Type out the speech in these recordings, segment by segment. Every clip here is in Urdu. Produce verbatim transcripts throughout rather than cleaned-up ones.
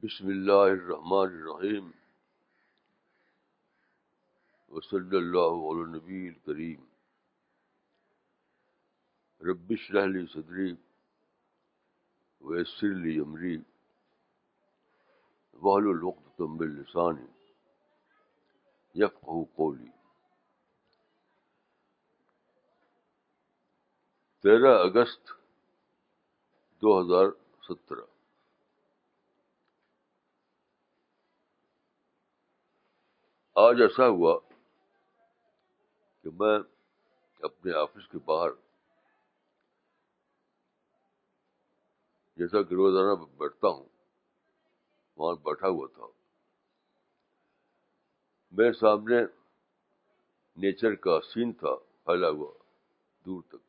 بسم اللہ الرحمن الرحیم وصلی اللہ علی النبی الکریم رب اشرح لی صدری ویسر لی امری واحلل عقدۃ من لسانی یفقہوا قولی. تیرہ اگست دو ہزار سترہ. آج ایسا ہوا کہ میں اپنے آفس کے باہر جیسا کہ روزانہ بیٹھتا ہوں وہاں بیٹھا ہوا تھا. میرے سامنے نیچر کا سین تھا پھیلا ہوا دور تک.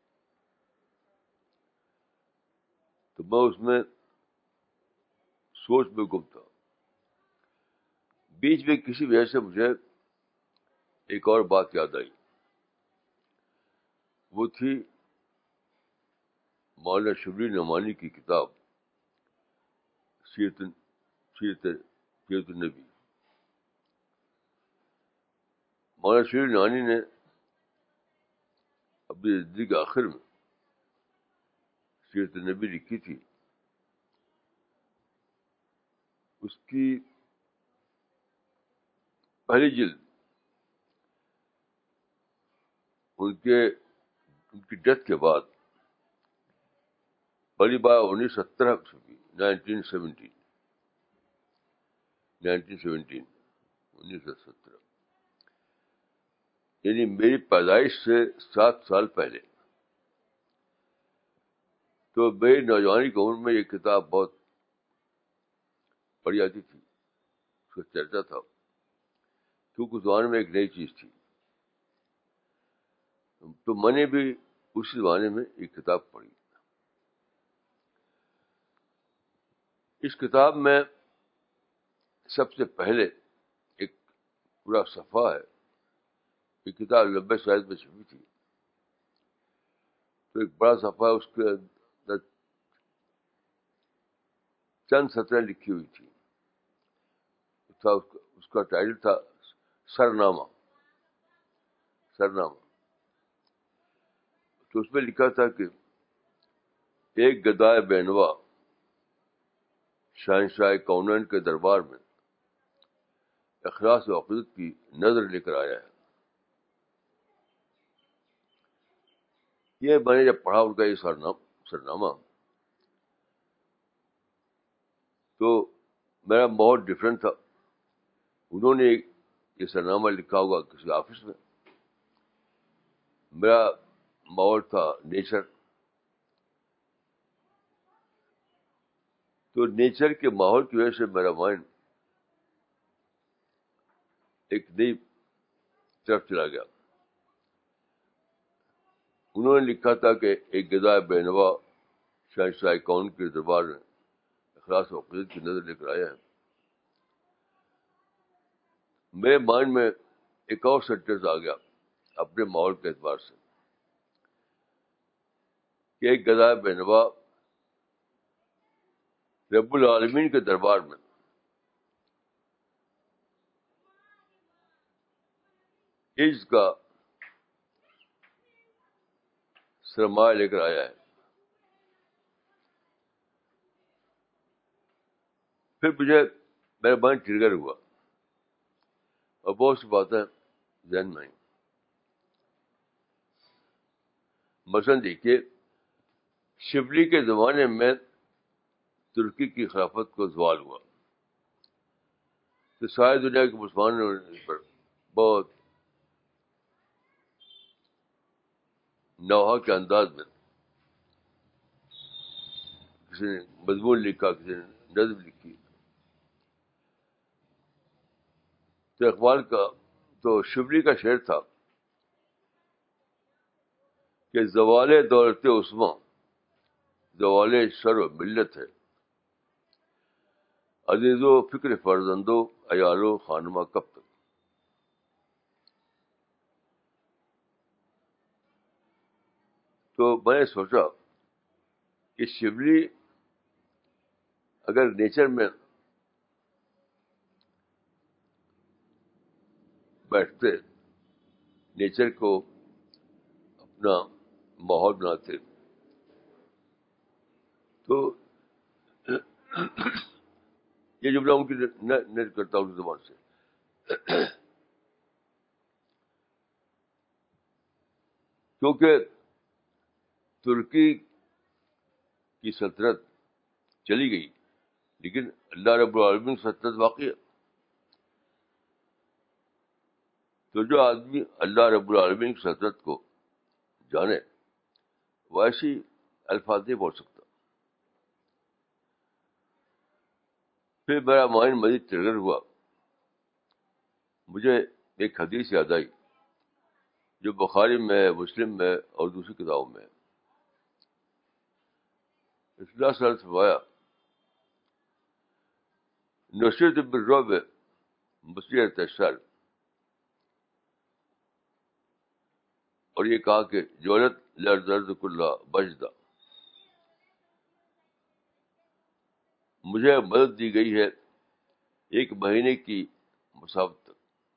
تو میں اس میں سوچ میں گم تھا. بیچ میں کسی وجہ سے مجھے ایک اور بات یاد آئی. وہ تھی مولانا شبلی نعمانی کی کتاب سیرت سیرت سیرت النبی. مولانا شبلی نعمانی نے اپنی زندگی کے آخر میں سیرت النبی لکھی تھی. اس کی پہلی جلد ان کے ان کی ڈیتھ کے بعد پہلی بار انیس سو سترہ میں چھپی. نائنٹین سیونٹین نائنٹین سیونٹین انیس سو سترہ یعنی میری پیدائش سے سات سال پہلے. تو میری نوجوانی کی عمر میں یہ کتاب بہت پڑھی جاتی تھی, اس کا چرچا تھا, کیونکہ اس زمانے میں ایک نئی چیز تھی. تو میں نے بھی اسی زمانے میں ایک کتاب پڑھی. اس کتاب میں سب سے پہلے ایک پورا صفحہ ہے. یہ کتاب لمبے سائز میں چھپی تھی, تو ایک بڑا صفحہ ہے, اس کے اندر چند سطریں لکھی ہوئی تھی. تھا اس کا, اس کا ٹائٹل تھا سرنامہ سرنامہ تو اس میں لکھا تھا کہ ایک گدائے بینوا شہنشاہ کونین کے دربار میں اخلاص و عقیدت کی نظر لے کر آیا ہے. یہ میں نے جب پڑھا ان کا یہ سرنامہ تو میرا ماحول ڈفرینٹ تھا. انہوں نے یہ سرنامہ لکھا ہوگا کسی آفس میں, میرا ماحول تھا نیچر. تو نیچر کے ماحول کی وجہ سے میرا مائنڈ ایک نئی طرف چلا گیا. انہوں نے لکھا تھا کہ ایک گدائے بینوا شہنشاہ کون کے دربار میں اخلاص و عقیدت کی نظر لے کر آیا ہے. میرے مائنڈ میں ایک اور سینٹینس آ گیا اپنے ماحول کے اعتبار سے کہ ایک گدائے بینوا رب العالمین کے دربار میں عز کا سرمایہ لے کر آیا ہے. پھر مجھے میرا مائنڈ ٹریگر ہوا اور بہت سی باتیں ذہن میں آئیں. مثلاً دیکھیے, شبلی کے زمانے میں ترکی کی خلافت کو زوال ہوا تو ساری دنیا کے مسلمانوں نے اس پر بہت نوحہ کے انداز میں کسی نے مضمون لکھا, کسی نے نظم لکھی. تو اقبال کا تو شبلی کا شعر تھا کہ زوال دولت عثمان زوال شر و ملت ہے, عزیز و فکر فرزندو عیال و خانمہ کب تک. تو میں نے سوچا کہ شبلی اگر نیچر میں بیٹھتے, نیچر کو اپنا ماحول بناتے, تو یہ جملہ ان کی نیٹ کرتا ہوں زبان سے. کیونکہ ترکی کی سلطنت چلی گئی, لیکن اللہ رب العالمین کی سلطنت باقی ہے. تو جو آدمی اللہ رب العالمین کی سلطنت کو جانے وہ ایسی الفاظ نہیں بول سکتا. پھر میرا مائنڈ مزید ٹریگر ہوا, مجھے ایک حدیث یاد آئی جو بخاری میں, مسلم میں اور دوسری کتابوں میں. رسول اللہ صلی اللہ علیہ وسلم فرمایا, نصرت بالرعب مسیرۃ الشہر, اور یہ کہا کہ جولت لرزرز کلّا بجدہ, مجھے مدد دی گئی ہے ایک مہینے کی مسافت تک.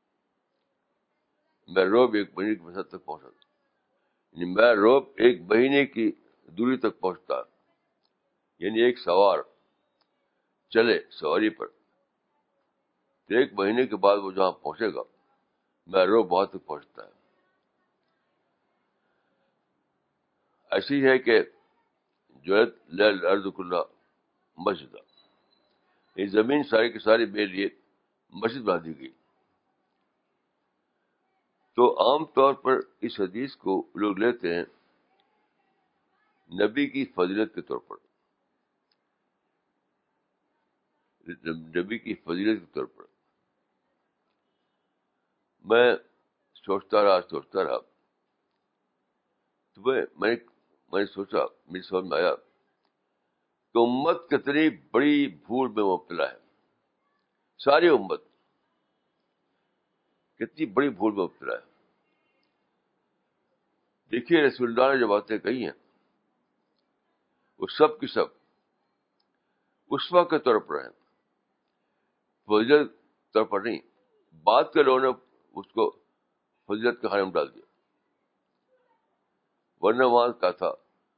میں روب ایک مہینے کی مسافت تک پہنچا, یعنی میں روب ایک مہینے کی دوری تک پہنچتا, یعنی ایک سوار چلے سواری پر تو ایک مہینے کے بعد وہ جہاں پہنچے گا میں روب وہاں تک پہنچتا ہے. ایسی ہے کہ جولت لرزرز کلّا مسجدہ, یہ زمین ساری کی ساری میرے لیے مسجد بنا دی گئی. تو عام طور پر اس حدیث کو لوگ لیتے ہیں نبی کی فضیلت کے طور پر, نبی کی فضیلت کے طور پر. میں سوچتا رہا سوچتا رہا تو میں میں میں نے سوچا, میری سمجھ میں آیا کہ امت کتنی بڑی بھول میں مبتلا ہے. ساری امت کتنی بڑی بھول میں مبتلا ہے. دیکھیے رسول اللہ نے جو باتیں کہی ہیں وہ سب کی سب اسوہ کے طور پر ہیں, فضیلت کے طور پر نہیں. بعد کے لوگوں نے اس کو فضیلت کے خانے میں ڈال دیا, ورنہ وہاں کا تھا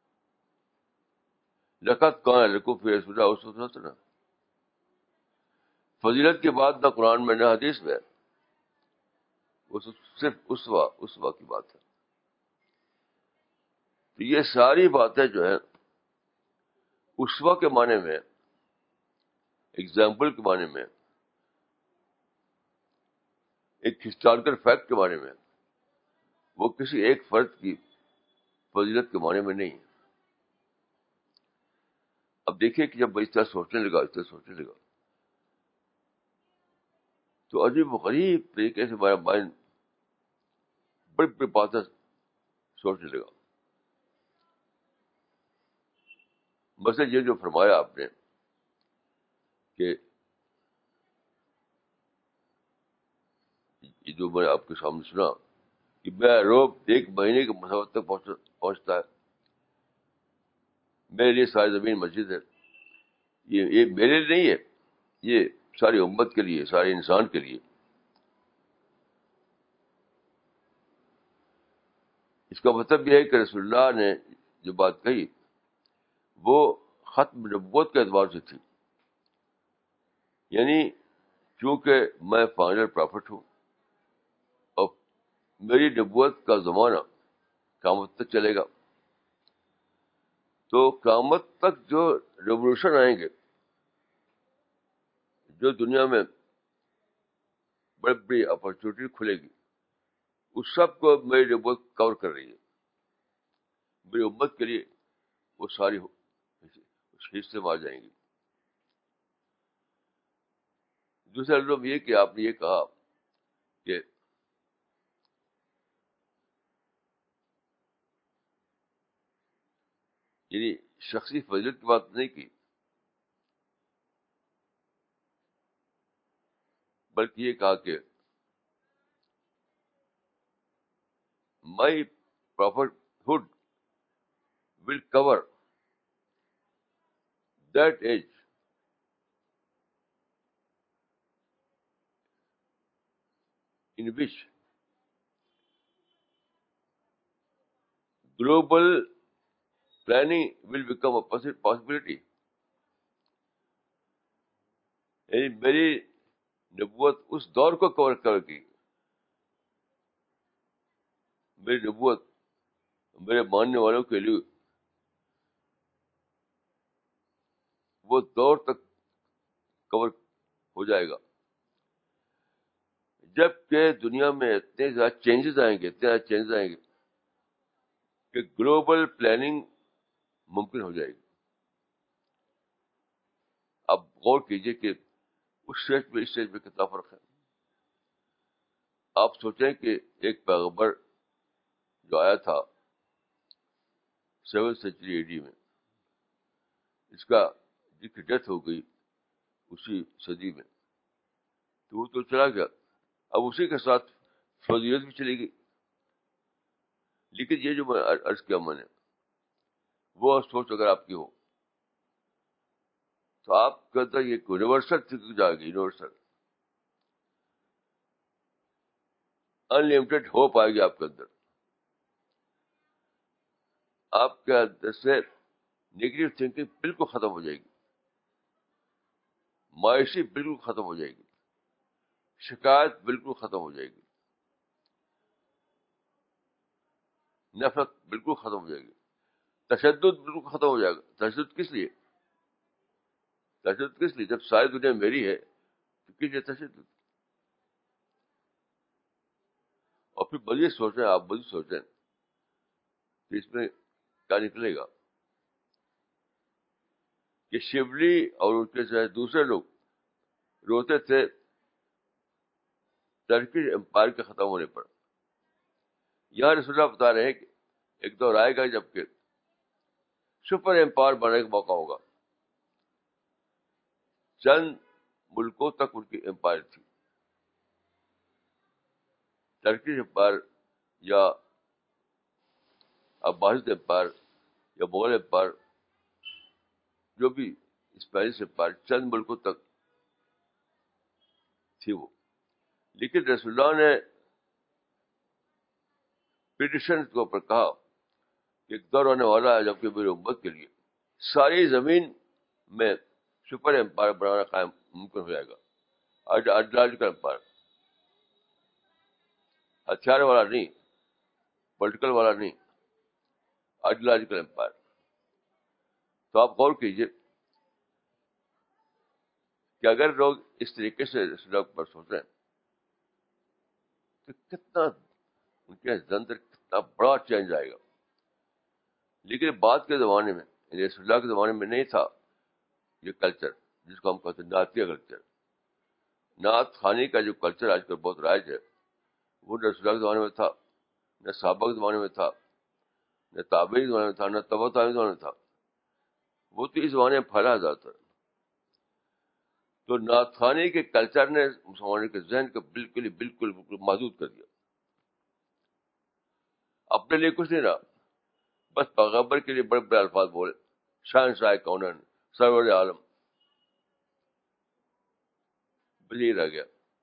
لقد کان لکم فی رسول اللہ اسوۃ حسنہ. فضیلت کی بات نہ قرآن میں نہ حدیث میں, وہ صرف اسوہ اسوہ کی بات ہے. تو یہ ساری باتیں جو ہیں اسوہ کے معنی میں, ایگزامپل کے معنی میں, ایک ہسٹوریکل فیکٹ کے بارے میں, وہ کسی ایک فرد کی فضیلت کے معنی میں نہیں ہے. اب دیکھیے کہ جب میں اس طرح سوچنے لگا اس طرح سوچنے لگا تو عجیب و غریب طریقے سے میرا مائنڈ بڑی بڑی باتیں سوچنے لگا. مثلا یہ جو فرمایا آپ نے کہ یہ جو میں آپ کے سامنے سنا کہ میں روب ایک مہینے کے مسافت تک پہنچتا ہے, میرے لیے ساری زمین مسجد ہے. یہ یہ میرے لیے نہیں ہے, یہ ساری امت کے لیے, سارے انسان کے لیے. اس کا مطلب یہ ہے کہ رسول اللہ نے جو بات کہی وہ ختم نبوت کے اعتبار سے تھی, یعنی چونکہ میں فائنل پرافٹ ہوں اور میری نبوت کا زمانہ قیامت تک چلے گا, تو قیامت تک جو ریولیوشن آئیں گے, جو دنیا میں بڑی بڑی اپرچونیٹی کھلے گی, اس سب کو میری نبوت کور کر رہی ہے. میری امت کے لیے وہ ساری اس حصے میں آ جائیں گی. دوسرا لفظ یہ کہ آپ نے یہ کہا کہ یعنی شخصی فضیلت کی بات نہیں کی, بلکہ یہ کہا کہ my prophethood will cover that age in which global planning will become a possi- possibility. یعنی میری نبوت اس دور کو کور کر گی. میری نبوت میرے ماننے والوں کے لیے وہ دور تک کور ہو جائے گا جب کہ دنیا میں اتنے زیادہ چینجز آئیں گے اتنے زیادہ چینجز آئیں گے کہ گلوبل پلاننگ ممکن ہو جائے گی. آپ غور کیجئے کہ اس اسٹیج پہ اس اسٹیج پہ کتنا فرق ہے. آپ سوچیں کہ ایک پیغمبر جو آیا تھا سیون سینچری اے ڈی میں, اس کا جس کی ڈیتھ ہو گئی اسی صدی میں, تو وہ تو چلا گیا. اب اسی کے ساتھ فضیلت بھی چلی گئی. لیکن یہ جو میں عرض کیا میں نے, وہ سوچ اگر آپ کی ہو تو آپ کے اندر یہ یونیورسل تھنکنگ جائے گی. یونیورسل انلمیٹڈ ہوپ آئے گی آپ کے اندر. آپ کے اندر سے نیگیٹو تھنکنگ بالکل ختم ہو جائے گی, مایوسی بالکل ختم ہو جائے گی, شکایت بالکل ختم ہو جائے گی, نفرت بالکل ختم ہو جائے گی, تشدد بالکل ختم ہو جائے گا. تشدد کس لیے تشدد کس لیے جب ساری دنیا میری ہے تو کس لیے تشدد؟ اور پھر مزید سوچیں, آپ مزید سوچیں کہ اس میں کیا نکلے گا کہ شبلی اور ان کے ساتھ دوسرے لوگ روتے تھے ٹرکی امپائر کے ختم ہونے پر. یہاں رسول اللہ بتا رہے ہیں کہ ایک دور آئے گا جب کہ سپر امپائر بننے کا موقع ہوگا. چند ملکوں تک ان کی امپائر تھی. ٹرکی امپائر یا عباسد امپائر یا مغل امپائر, جو بھی اسپینش امپائر, چند ملکوں تک تھی وہ. لیکن رسول اللہ نے پریڈکشن کے اوپر کہا کہ ایک دور آنے والا ہے جبکہ میری امت کے لیے ساری زمین میں سپر امپائر بنانا قائم ممکن ہو جائے گا. آئیڈیالوجیکل امپائر, ہتھیار والا نہیں, پولیٹیکل والا نہیں, آئیڈیالوجیکل امپائر. تو آپ غور کیجئے کہ اگر لوگ اس طریقے سے رسول اللہ پر سوچیں تو کتنا ان کے اندر کتنا بڑا چینج آئے گا. لیکن بعد کے زمانے میں یعنی رسول اللہ کے زمانے میں نہیں تھا یہ کلچر جس کو ہم کہتے ہیں نعتیہ کلچر. نعت خوانی کا جو کلچر آج کل بہت رائج ہے وہ نہ رسول اللہ کے زمانے میں تھا, نہ صحابہ کے زمانے میں تھا, نہ تابعین کے زمانے میں تھا, نہ تبع تابعین کے زمانے میں تھا. وہ تو اس زمانے میں پھیلا جاتا ہے. تو نعت خوانی کے کلچر نے مسلمانوں کے ذہن کو بالکل ہی بالکل بالکل محدود کر دیا. اپنے لیے کچھ نہیں رہا, بس پیغمبر کے لیے بڑے بڑے الفاظ بولے, شہنشاہ کونین, سرور عالم, بس یہی رہ گیا.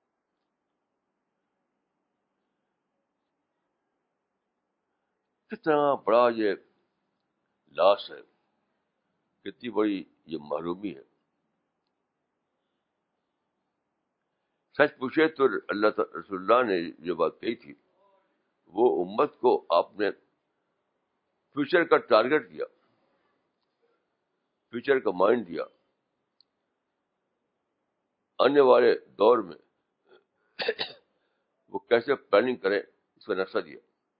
کتنا بڑا یہ لاس ہے, کتنی بڑی یہ محرومی ہے. سچ پوچھے تو اللہ تعالی رسول اللہ نے جو بات کہی تھی وہ امت کو آپ نے فیوچر کا ٹارگٹ دیا, فیوچر کا مائنڈ دیا, آنے والے دور میں وہ کیسے پلاننگ کریں اس کا نقشہ دیا.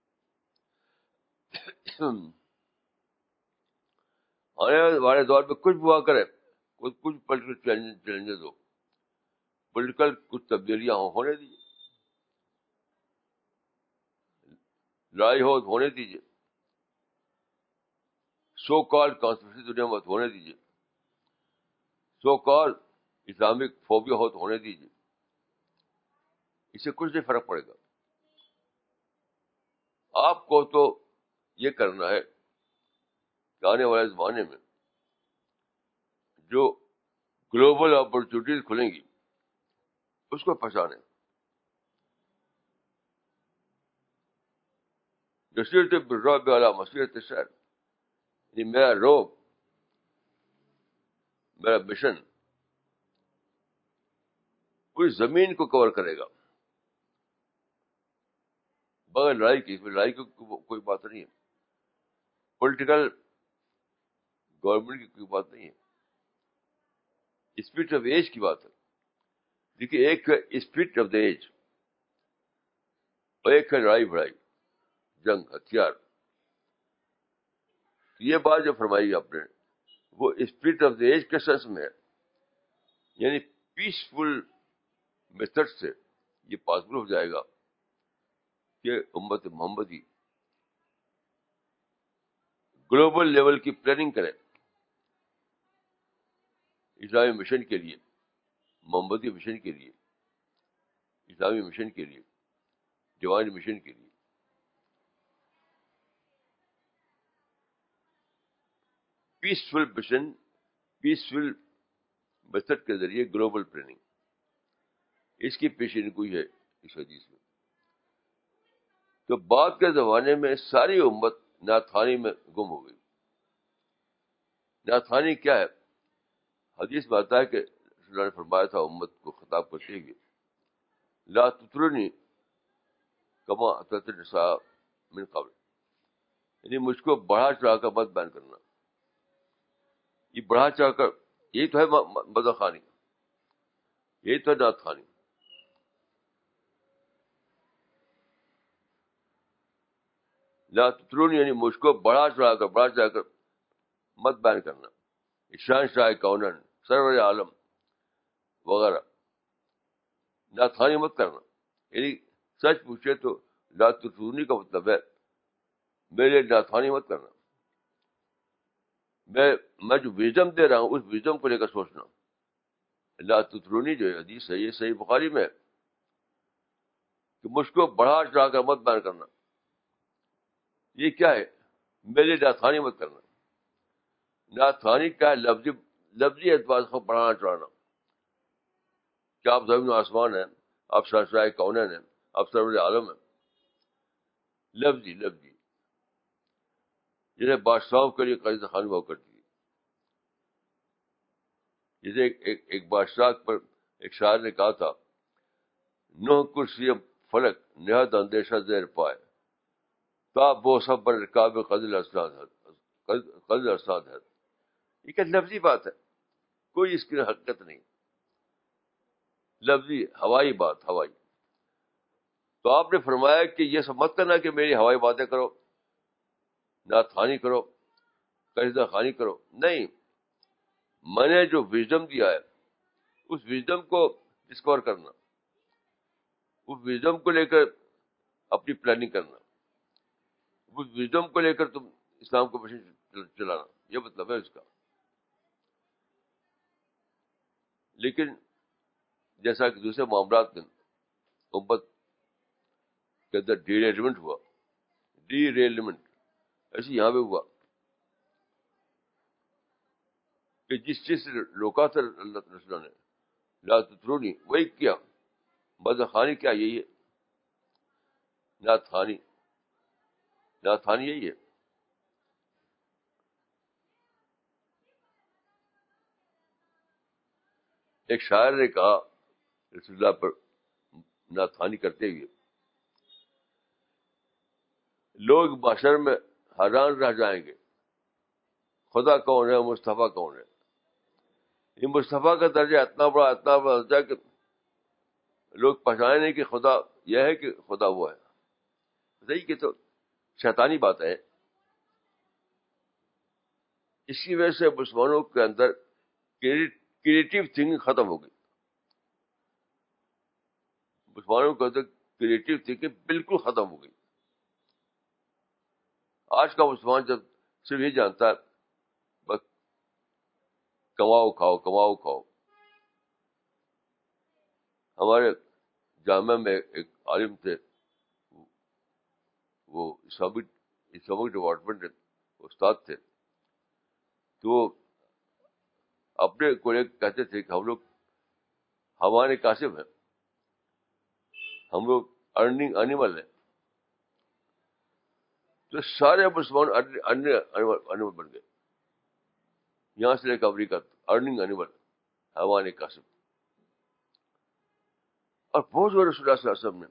آنے والے دور میں کچھ بھی ہوا کرے, کچھ کچھ پولیٹیکل چیلنجز ہو, پولیٹیکل کچھ تبدیلیاں ہوں, ہونے دیجیے, لڑائی ہو ہونے دیجیے, سو کال کانسپریسی دنیا میں ہونے دیجیے, سو کال اسلامک فوبیا ہو تو ہونے دیجیے, اس سے کچھ نہیں فرق پڑے گا. آپ کو تو یہ کرنا ہے کہ آنے والے زمانے میں جو گلوبل اپرچونیٹیز کھلیں گی اس کو پہچانیں, نصیرت بالرعب علی مسیرت الشہر، یعنی میرا روب، میرا مشن پوری زمین کو کور کرے گا بغیر لڑائی کی. اس میں لڑائی کی کوئی بات نہیں ہے، پولیٹیکل گورنمنٹ کی کوئی بات نہیں ہے، اسپرٹ آف ایج کی بات ہے. دیکھیے ایک ہے اسپرٹ آف دا ایج اور ایک ہے لڑائی بڑائی، جنگ، ہتھیار. یہ بات جو فرمائی آپ نے وہ اسپرٹ آف دا ایج کے سینس میں ہے، یعنی پیسفل میتھڈ سے یہ پاسبل ہو جائے گا کہ امت محمدی گلوبل لیول کی پلاننگ کرے اسلامی مشن کے لیے، محمدی مشن کے لیے، اسلامی مشن کے لیے، ڈیوائن مشن کے لیے. پیسفل مشن، پیسفل میتھڈ کے ذریعے گلوبل پلاننگ، اس کی پیشین گوئی ہے اس حدیث میں. تو بعد کے زمانے میں ساری امت ناتھانی میں گم ہو گئی. ناتھانی کیا ہے؟ حدیث میں آتا ہے کہ رسول اللہ نے فرمایا تھا امت کو خطاب کرتے ہوئے، لا تطرنی کما اطرت النساء من قبل، یعنی مجھ کو بڑھا چڑھا کر مت بیان کرنا. یہ بڑھا چڑھا کر، یہی تو ہے مدح خوانی، یہی تو ہے نعت خوانی. لا تطرونی یعنی مجھ کو بڑھا چڑھا کر بڑھا چڑھا کر مت بیان کرنا. شان شاہ کونن، سرور عالم وغیرہ نعت خوانی مت کرنا. یعنی سچ پوچھے تو لا تطرونی کا مطلب ہے میرے نعت خوانی مت کرنا. میں میں جو وزڈم دے رہا ہوں اس وزڈم کو لے کر سوچنا. لا تطرونی جو ہے حدیث ہے، یہ صحیح بخاری میں ہے کہ مجھ کو بڑھا چڑھا کر مت بیان کرنا. یہ کیا ہے؟ میرے نعت خوانی مت کرنا. نعت خوانی کیا ہے؟ لفظی لفظی اعتبار کو بڑھانا چڑھانا. کیا آپ زمین و آسمان ہیں، آپ شہنشاہ کونین ہیں، آپ سرور عالم ہیں. لفظی لفظی جنہیں بادشاہوں کے لیے قاعدہ خوانی ہوا کرتی ہے. جسے ایک, ایک, ایک بادشاہ پر ایک شاعر نے کہا تھا، نوح کرسی فلک نہاد اندیشہ زیر پائے، تا بو سب پر رکاب قدر اسناد ہے قدر اسناد ہے. یہ کیا لفظی بات ہے، کوئی اس کی حقیقت نہیں، لفظی ہوائی بات، ہوائی. تو آپ نے فرمایا کہ یہ سب مت کرنا کہ میری ہوائی باتیں کرو، نعت خوانی کرو، قصیدہ خوانی کرو. نہیں، میں نے جو وزڈم دیا ہے اس وزڈم کو ڈسکور کرنا، اس وزڈم کو لے کر اپنی پلاننگ کرنا، اس وزڈم کو لے کر تم اسلام کو مشن چلانا، یہ مطلب ہے اس کا. لیکن جیسا کہ دوسرے معاملات میں امت کے اندر ڈی ریلمنٹ ہوا، ڈی ریلمنٹ ایسے یہاں پہ ہوا کہ جس چیز سے روکا تھا اللہ رسول نے، لا تطرونی، وہی کیا. مدح خوانی کیا؟ یہی ہے نعت خوانی. نعت خوانی یہی ہے. ایک شاعر نے کہا رسول اللہ پر نعت خوانی کرتے ہوئے، لوگ محشر میں حیران رہ جائیں گے، خدا کون ہے، مصطفیٰ کون ہے. یہ مصطفیٰ کا درجہ اتنا بڑا اتنا بڑا درجہ کہ لوگ پہچانے نہیں کہ خدا یہ ہے کہ خدا وہ ہے. صحیح کہ تو شیطانی بات ہے. اس کی وجہ سے مسلمانوں کے اندر کریٹو تھنکنگ ختم ہو گئی. مسلمانوں کے اندر کریٹو تھنکنگ بالکل ختم ہو گئی. آج کا مسلمان جب صرف یہ جانتا ہے بس کماؤ کھاؤ کماؤ کھاؤ. ہمارے جامعہ میں ایک عالم تھے، وہ اسلامک اسلامک ڈپارٹمنٹ استاد تھے. تو وہ اپنے کو کہتے تھے کہ ہم لوگ ہمارے کاسب ہیں، ہم لوگ ارننگ اینیمل ہیں. تو سارے مسلمان انیمل بن گئے، یہاں سے لے کر امریکہ، ارننگ انیمل، حیوان کاسب. اور بہت بڑے رسول اللہ صلی اللہ علیہ وسلم نے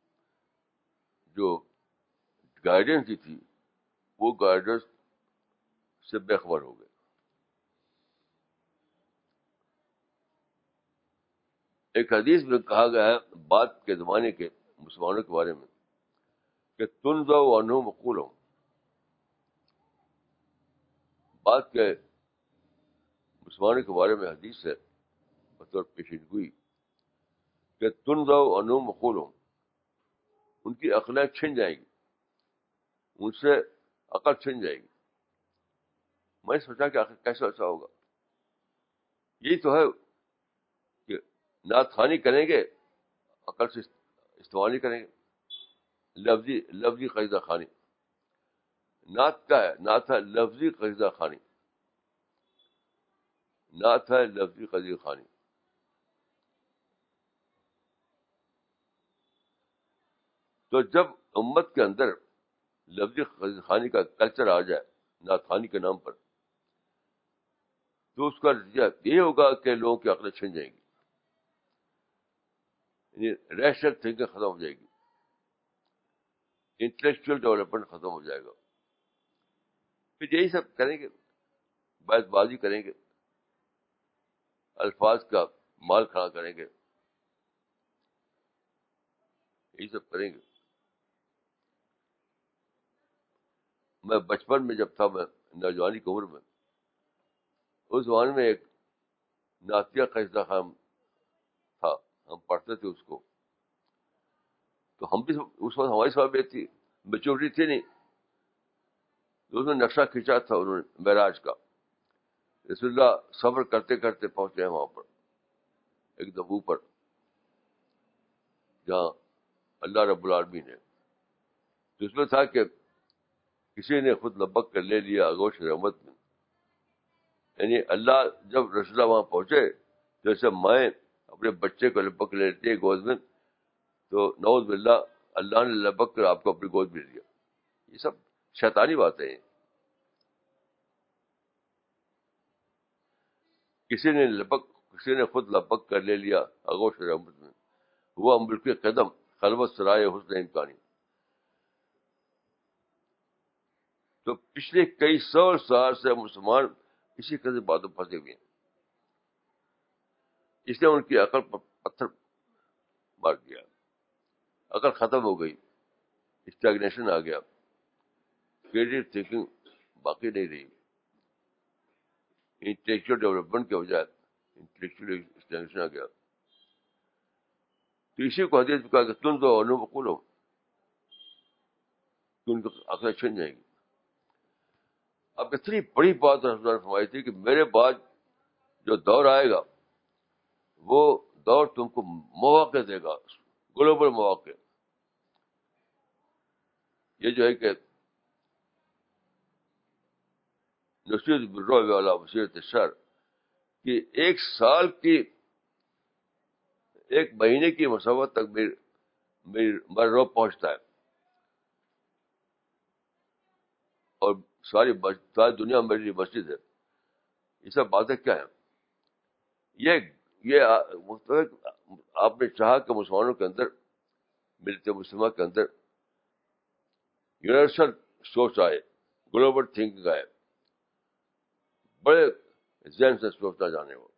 جو گائیڈنس دی تھی وہ گائیڈنس سے بے خبر ہو گئے. ایک حدیث میں کہا گیا ہے بعد کے زمانے کے مسلمانوں کے بارے میں کہ تنزع عنہم عقولہم، بعد کے مسلمانوں کے بارے میں حدیث ہے بطور پیشین گوئی کہ تنزع عنہم عقولہم، ان کی عقلیں چھن جائیں گی، ان سے عقل چھن جائے گی. میں نے سوچا کہ آخر کیسے ایسا ہوگا؟ یہی تو ہے کہ نعت خوانی کریں گے عقل سے استعمال نہیں کریں گے. لفظی لفظی قصیدہ خوانی، نعت کیا ہے؟ نعت ہے لفظی قصیدہ خوانی، نعت ہے لفظی قصیدہ خوانی. تو جب امت کے اندر لفظی قصیدہ خوانی کا کلچر آ جائے نعت خوانی کے نام پر، تو اس کا نتیجہ یہ ہوگا کہ لوگوں کی عقلیں چھن جائیں گی، یعنی ریشنل تھنکنگ ختم ہو جائے گی، انٹلیکچوئل ڈیولپمنٹ ختم ہو جائے گا. پھر یہی سب کریں گے، بحث بازی کریں گے، الفاظ کا مال کھڑا کریں گے، یہی سب کریں گے. میں بچپن میں جب تھا، میں نوجوانی کی عمر میں، اس زمانے میں ایک نعتیہ قصیدہ خان تھا، ہم پڑھتے تھے اس کو. تو ہم بھی اس وقت ہماری صحابیت تھی، میچورٹی تھی نہیں، تو اس میں نقشہ کھینچا تھا انہوں نے معراج کا. رسول اللہ سفر کرتے کرتے پہنچے ہیں وہاں پر ایک دم اوپر جہاں اللہ رب العالمین ہے. تو اس میں تھا کہ کسی نے خود لبک کر لے لیا آغوش رحمت میں، یعنی اللہ جب رسول اللہ وہاں پہنچے جیسے مائیں اپنے بچے کو لبک لے لیتی ہے گود میں، تو نعوذ باللہ اللہ نے لبک کر آپ کو اپنی گود میں لیا. یہ سب شیطانی باتیں ہیں. کسی نے لبک کسی نے خود لبک کر لے لیا آغوش رحمت میں، وہ ملک قدم خلوت سرائے حسن امکانی. تو پچھلے کئی سو سال سے مسلمان اسی قدر باتوں پھنسے ہوئے ہیں، اس نے ان کی عقل پر پتھر مار دیا، عقل ختم ہو گئی، اسٹیگنیشن آ گیا، کریٹو تھنکنگ باقی نہیں رہی. انٹلیکچوئل ڈیولپمنٹ کے بجائے انٹلیکچوئل اسٹیگنیشن آ گیا. تو اسی کو حدیث میں کہا کہ تم تو علوم عقول ہو، کہ ان کی عقلیں چھن جائیں گی. اب اتنی بڑی بات رسول اللہ نے فرمائی تھی کہ میرے بعد جو دور آئے گا وہ دور تم کو مواقع دے گا، گلوبل مواقع. یہ جو ہے کہ نصیحت بالرعب والا بصیرت الشر، کہ ایک سال کی ایک مہینے کی مسافت تک میری میری میرا روب پہنچتا ہے، اور ساری ساری دنیا میری لیے مسجد ہے. یہ سب باتیں کیا ہیں؟ یہ یہ آپ نے چاہا کہ مسلمانوں کے اندر، ملت مسلمہ کے اندر یونیورسل سوچ آئے، گلوبل تھنکنگ آئے، بڑے ذہن سے سوچنا جانے ہو.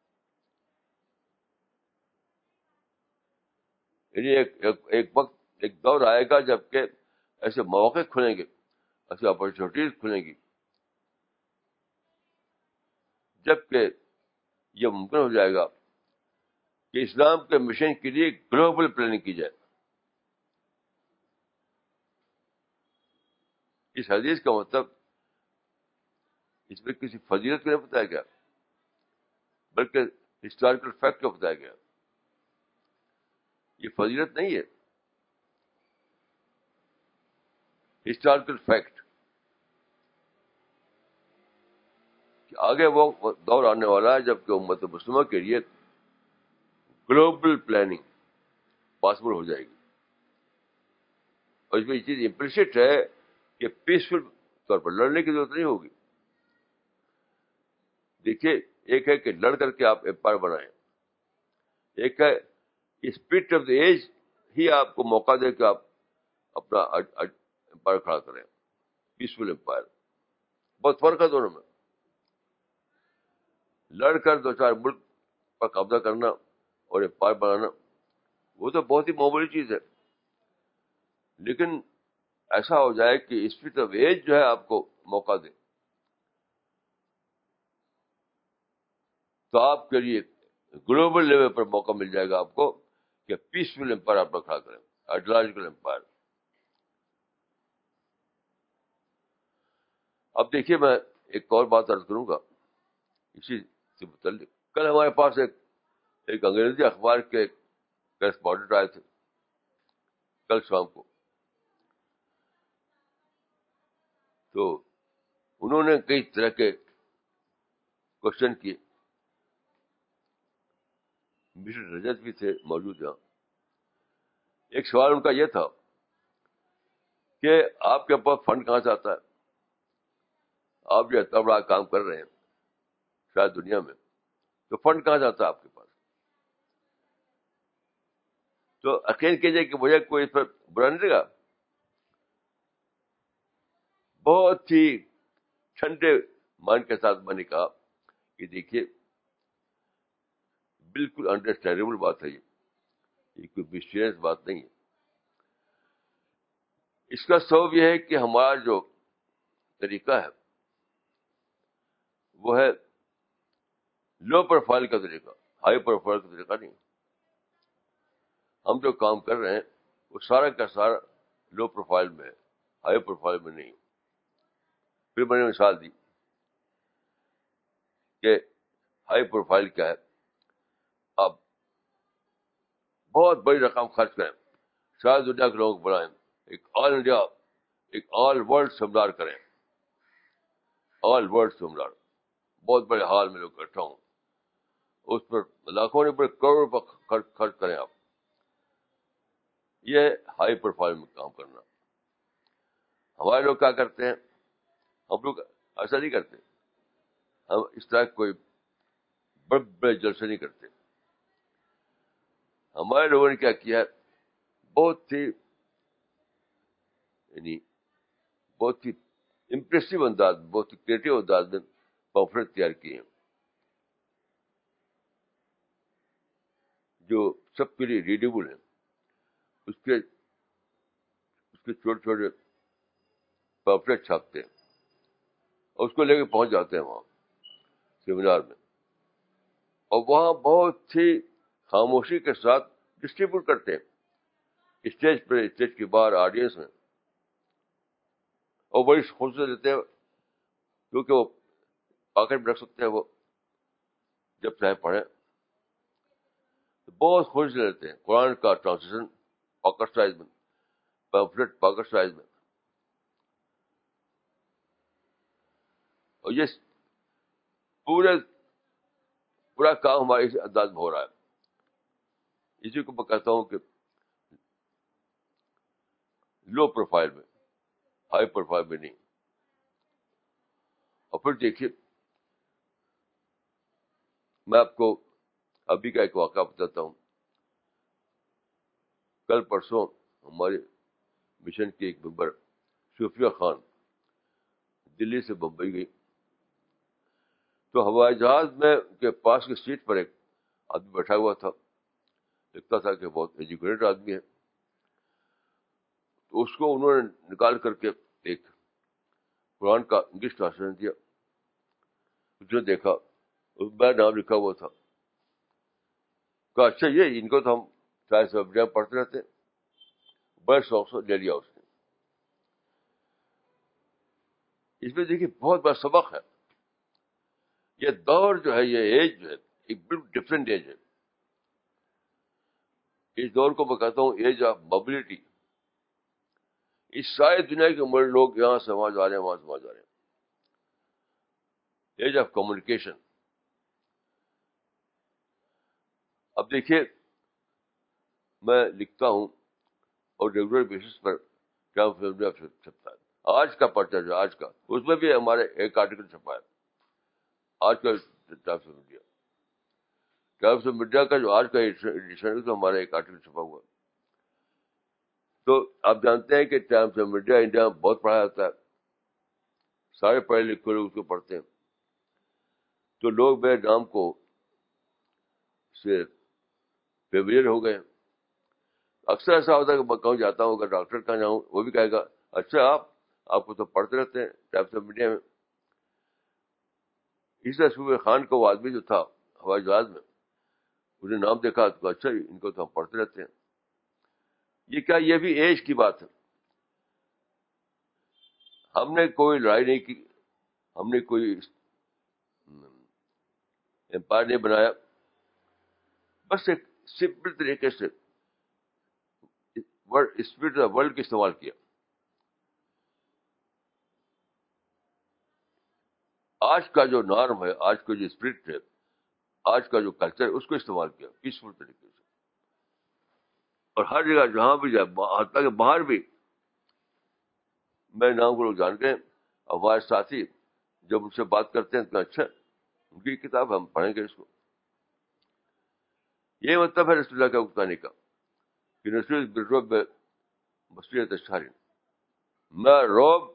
یعنی ایک ایک, ایک وقت ایک دور آئے گا جب کہ ایسے مواقع کھلیں گے، ایسی اپرچونیٹیز کھلیں گی، جبکہ یہ ممکن ہو جائے گا کہ اسلام کے مشن کے لیے گلوبل پلاننگ کی جائے. اس حدیث کا مطلب اس میں کسی فضیلت کو نہیں بتایا گیا، بلکہ ہسٹوریکل فیکٹ کو بتایا گیا. یہ فضیلت نہیں ہے، ہسٹوریکل فیکٹ کہ آگے وہ دور آنے والا ہے جب کہ امت مسلمہ کے لیے گلوبل پلاننگ پاسبل ہو جائے گی. اور اس میں یہ چیز امپلیسٹ ہے کہ پیسفل طور پر لڑنے کی ضرورت نہیں ہوگی. دیکھیے ایک ہے کہ لڑ کر کے آپ امپائر بنائیں, ایک ہے اسپرٹ آف دا ایج ہی آپ کو موقع دے کہ آپ اپنا امپائر کھڑا کریں, پیسفل امپائر. بہت فرق ہے دونوں میں. لڑ کر دو چار ملک پر قبضہ کرنا اور امپائر بنانا وہ تو بہت ہی معمولی چیز ہے, لیکن ایسا ہو جائے کہ اسپرٹ آف ایج جو ہے آپ کو موقع دے, تو آپ کے لیے گلوبل لیول پر موقع مل جائے گا آپ کو کہ پیسفل امپائر آپ کھڑا کریں, آئیڈیالوجیکل امپائر. اب دیکھیے میں ایک اور بات عرض کروں گا اسی سے متعلق. کل ہمارے پاس ایک ایک انگریزی اخبار کے کرسپونڈنٹ آئے تھے کل شام کو. تو انہوں نے کئی طرح کے کوشچن کیے. مسٹر رجت بھی تھے موجود یہاں. ایک سوال ان کا یہ تھا کہ آپ کے پاس فنڈ کہاں سے آتا ہے, آپ جو اتنا بڑا کام کر رہے ہیں شاید دنیا میں, تو فنڈ کہاں سے آتا ہے آپ کے پاس؟ تو یقین کیجیے کہ مجھے کوئی اس پر برا نہیں لگا. بہت ہی ٹھنڈے مائنڈ کے ساتھ میں نے کہا کہ دیکھیے بالکل انڈرسٹینڈیبل بات ہے, یہ یہ کوئی مسٹیریس بات نہیں ہے. اس کا سبب یہ ہے کہ ہمارا جو طریقہ ہے وہ ہے لو پروفائل کا طریقہ, ہائی پروفائل کا طریقہ نہیں. ہم جو کام کر رہے ہیں وہ سارا کا سارا لو پروفائل میں ہے, ہائی پروفائل میں نہیں. پھر میں نے مثال دی کہ ہائی پروفائل کیا ہے. آپ بہت بڑی رقم خرچ کریں, شاید دنیا کے لوگ بڑھائیں, ایک آل انڈیا ایک آل ورلڈ سیمینار کریں, آل ورلڈ سیمینار, بہت بڑے ہال میں لوگ اکٹھا ہوں, اس پر لاکھوں نے بڑے کروڑ روپے خرچ کریں آپ. یہ ہائی پروفائل میں کام کرنا. ہمارے لوگ کیا کرتے ہیں, ہم لوگ ایسا نہیں کرتے. ہم اس طرح کوئی بڑے بڑے جلسے نہیں کرتے. ہمارے لوگوں نے کیا کیا ہے, بہت ہی یعنی بہت ہی امپریسو انداز, بہت ہی کریٹو انداز میں پمفلٹ تیار کیے ہیں جو سب کے لیے ریڈیبل ہیں. اس کے اس کے چھوٹے چھوٹے پمفلٹ چھاپتے ہیں اور اس کو لے کے پہنچ جاتے ہیں وہاں سیمینار میں, اور وہاں بہت ہی خاموشی کے ساتھ ڈسٹریبیوٹ کرتے ہیں اسٹیج پہ, اسٹیج کے باہر آڈینس میں, اور بڑی خوشی دیتے ہیں کیونکہ وہ پاکٹ میں رکھ سکتے ہیں, وہ جب چاہے پڑھیں. بہت خوش لیتے ہیں قرآن کا ٹرانسلیشن پاکٹ سائز میں, پمفلٹ پاکٹ سائز میں. اور یہ پورے پورا کام ہمارے اس انداز میں ہو رہا ہے. اسی کو میں کہتا ہوں کہ لو پروفائل میں, ہائی پروفائل میں نہیں. اور پھر دیکھیے میں آپ کو ابھی کا ایک واقعہ بتاتا ہوں. کل پرسوں ہمارے مشن کے ایک ممبر صوفیہ خان دلی سے بمبئی گئی, تو ہوائی جہاز میں کے پاس کی سیٹ پر ایک آدمی بیٹھا ہوا تھا, لگتا تھا کہ بہت ایجوکیٹڈ آدمی ہے. تو اس کو انہوں نے نکال کر کے ایک قرآن کا انگلش ٹرانسلیشن دیا. اس نے دیکھا اس میں نام لکھا ہوا تھا, کہا اچھا یہ ان کو تو ہم چاہے سب پڑھتے رہتے, بڑے شوق سے لے لیا اس نے. اس میں دیکھیے بہت بڑا سبق ہے. یہ دور جو ہے, یہ ایج جو ہے, ایک بالکل ڈفرینٹ ایج ہے. اس دور کو میں کہتا ہوں ایج آف موبلٹی. اس ساری دنیا کے مر لوگ یہاں سے وہاں جا رہے ہیں, وہاں سے وہاں جا رہے ہیں. Age of communication. اب دیکھیے میں لکھتا ہوں اور ریگولر بیسس پر کیا چھپتا ہے. آج کا پرچہ جو آج کا، اس میں بھی ہمارے ایک آرٹیکل چھپا ہے. آج کا Times of India Times of India کا جو آج کا ایڈیشن ہے، تو ہمارا ایک آرٹیکل چھپا ہوا ہے. تو آپ جانتے ہیں کہ ٹائمس آف انڈیا انڈیا میں بہت پڑھا جاتا ہے، سارے پڑھے لکھے لوگ اس کو پڑھتے ہیں. تو لوگ میرے نام کو سے فیملیئر ہو گئے. اکثر ایسا ہوتا ہے کہ میں کہوں جاتا ہوں، اگر ڈاکٹر کا جاؤں وہ بھی کہے گا اچھا آپ آپ کو تو پڑھتے رہتے ہیں ٹائمس آف انڈیا میں. اس طرح صوبے خان کو وہ آدمی جو تھا ہوائی جہاز میں، انہیں نام دیکھا تو اچھا ان کو تو ہم پڑھتے رہتے ہیں. یہ کیا، یہ بھی ایج کی بات ہے. ہم نے کوئی لڑائی نہیں کی، ہم نے کوئی امپائر نہیں بنایا، بس ایک سمپل طریقے سے اسپرٹ آف ورلڈ کا استعمال کیا. آج کا جو نارم ہے، آج کا جو اسپرٹ ہے، آج کا جو کلچر ہے، اس کو استعمال کیا پیسفل طریقے سے. اور ہر جگہ جہاں بھی جائے، حتیٰ کہ باہر بھی میرے نام کو لوگ جانتے ہیں. اور ہمارے ساتھی جب ان سے بات کرتے ہیں تو اچھا ان کی کتاب ہم پڑھیں گے اس کو. یہ مطلب ہے رسول اللہ کا اکتانے کا کہ رسول بالرب بصیرت الشہر، میں روب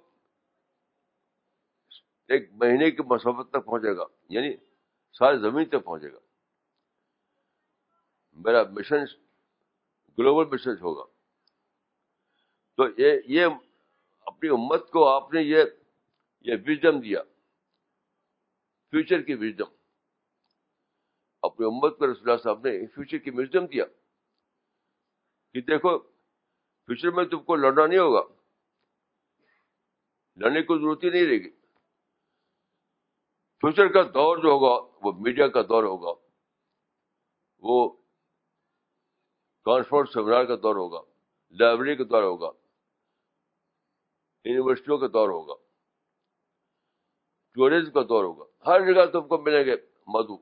ایک مہینے کی مسافت تک پہنچے گا، یعنی ساری زمین تک پہنچے گا. میرا مشن گلوبل مشن ہوگا. تو یہ یہ اپنی امت کو آپ نے یہ یہ وژڈم دیا، فیوچر کی وژڈم. اپنی امت کو رسول اللہ صاحب نے فیوچر کی وژڈم دیا کہ دیکھو فیوچر میں تم کو لڑنا نہیں ہوگا، لڑنے کی ضرورت ہی نہیں رہے گی. فیوچر کا دور جو ہوگا وہ میڈیا کا دور ہوگا، وہ کانفرنس سیمینار کا دور ہوگا، لائبریری کا دور ہوگا، یونیورسٹیوں کا دور ہوگا، ٹورزم کا دور ہوگا. ہر جگہ تم کو ملیں گے مدعو.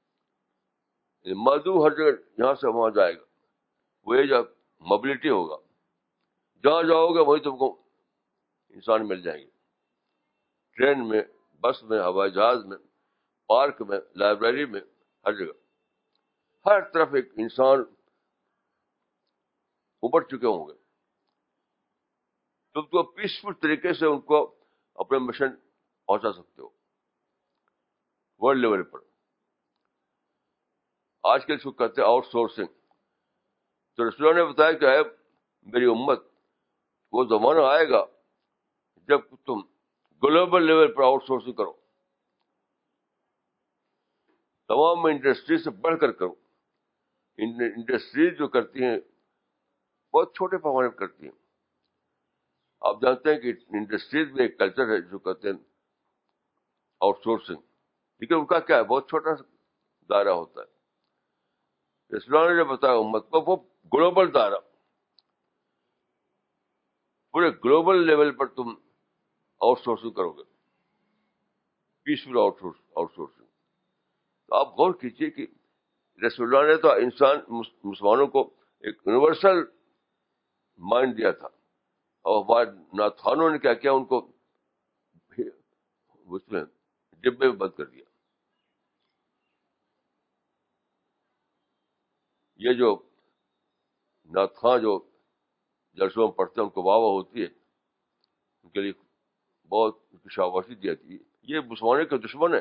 مدعو ہر جگہ یہاں سے وہاں جائے گا. وہ یہ جب موبلٹی ہوگا، جہاں جاؤ گے وہیں تم کو انسان مل جائیں گے. ٹرین میں، بس میں، ہوائی جہاز میں، پارک میں، لائبریری میں، ہر جگہ ہر طرف ایک انسان ابھر چکے ہوں گے. تم تو پیسفل طریقے سے ان کو اپنے مشن پہنچا سکتے ہو ورلڈ لیول پر. آج کل اس کو کہتے ہیں آؤٹ سورسنگ. تو رسول اللہ نے بتایا کہ ہے میری امت، وہ زمانہ آئے گا جب تم گلوبل لیول پر آؤٹ سورسنگ کرو، تمام انڈسٹری سے بڑھ کر کرو. انڈسٹریز جو کرتی ہیں بہت چھوٹے پیمانے پر کرتی ہیں. آپ جانتے ہیں کہ انڈسٹریز میں ایک کلچر ہے جو کہتے ہیں آؤٹ سورسنگ، لیکن ان کا کیا ہے، بہت چھوٹا دائرہ ہوتا ہے. رسول اللہ نے جو بتایا امت کو، وہ گلوبل دائرہ، پورے گلوبل لیول پر تم آؤٹ سورسنگ کرو گے، پیسفل آؤٹ سورسنگ. تو آپ غور کیجیے کہ رسول اللہ نے تو انسان مسلمانوں کو ایک یونیورسل مائنڈ دیا تھا، اور ہمارے ناتھانوں نے کیا کیا، ان کو اس میں ڈبے میں بند کر دیا. یہ جو ناتھاں جو جلسوں میں پڑھتے ہیں ان کو واہ واہ ہوتی ہے، ان کے لیے بہت شاباشی دی جاتی ہے. یہ مسلمانوں کے دشمن ہے.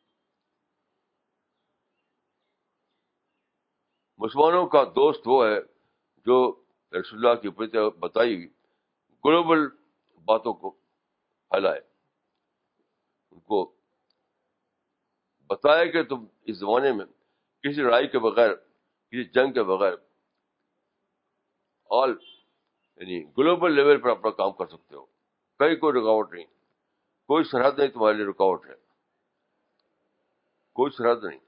مسلمانوں کا دوست وہ ہے جو رسول اللہ کی پرتی بتائی گلوبل باتوں کو پھیلائے، ان کو بتایا کہ تم اس زمانے میں کسی لڑائی کے بغیر، کسی جنگ کے بغیر آل یعنی گلوبل لیول پر اپنا کام کر سکتے ہو. کہیں کوئی رکاوٹ نہیں، کوئی سرحد نہیں تمہارے لیے رکاوٹ ہے، کوئی سرحد نہیں،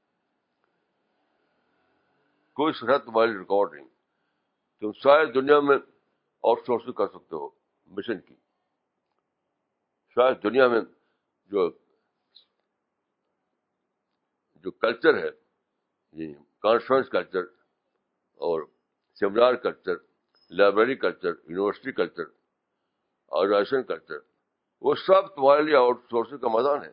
کوئی سرحد تمہارے لیے رکاوٹ نہیں. تم ساری دنیا میں آؤٹ سورسنگ کر سکتے ہو مشن کی. شاید دنیا میں جو جو کلچر ہے، یہ کانفرنس کلچر اور seminar culture, library culture, university culture, organisation culture, وہ سب تمہارے لیے آؤٹ سورسنگ کا میدان ہے.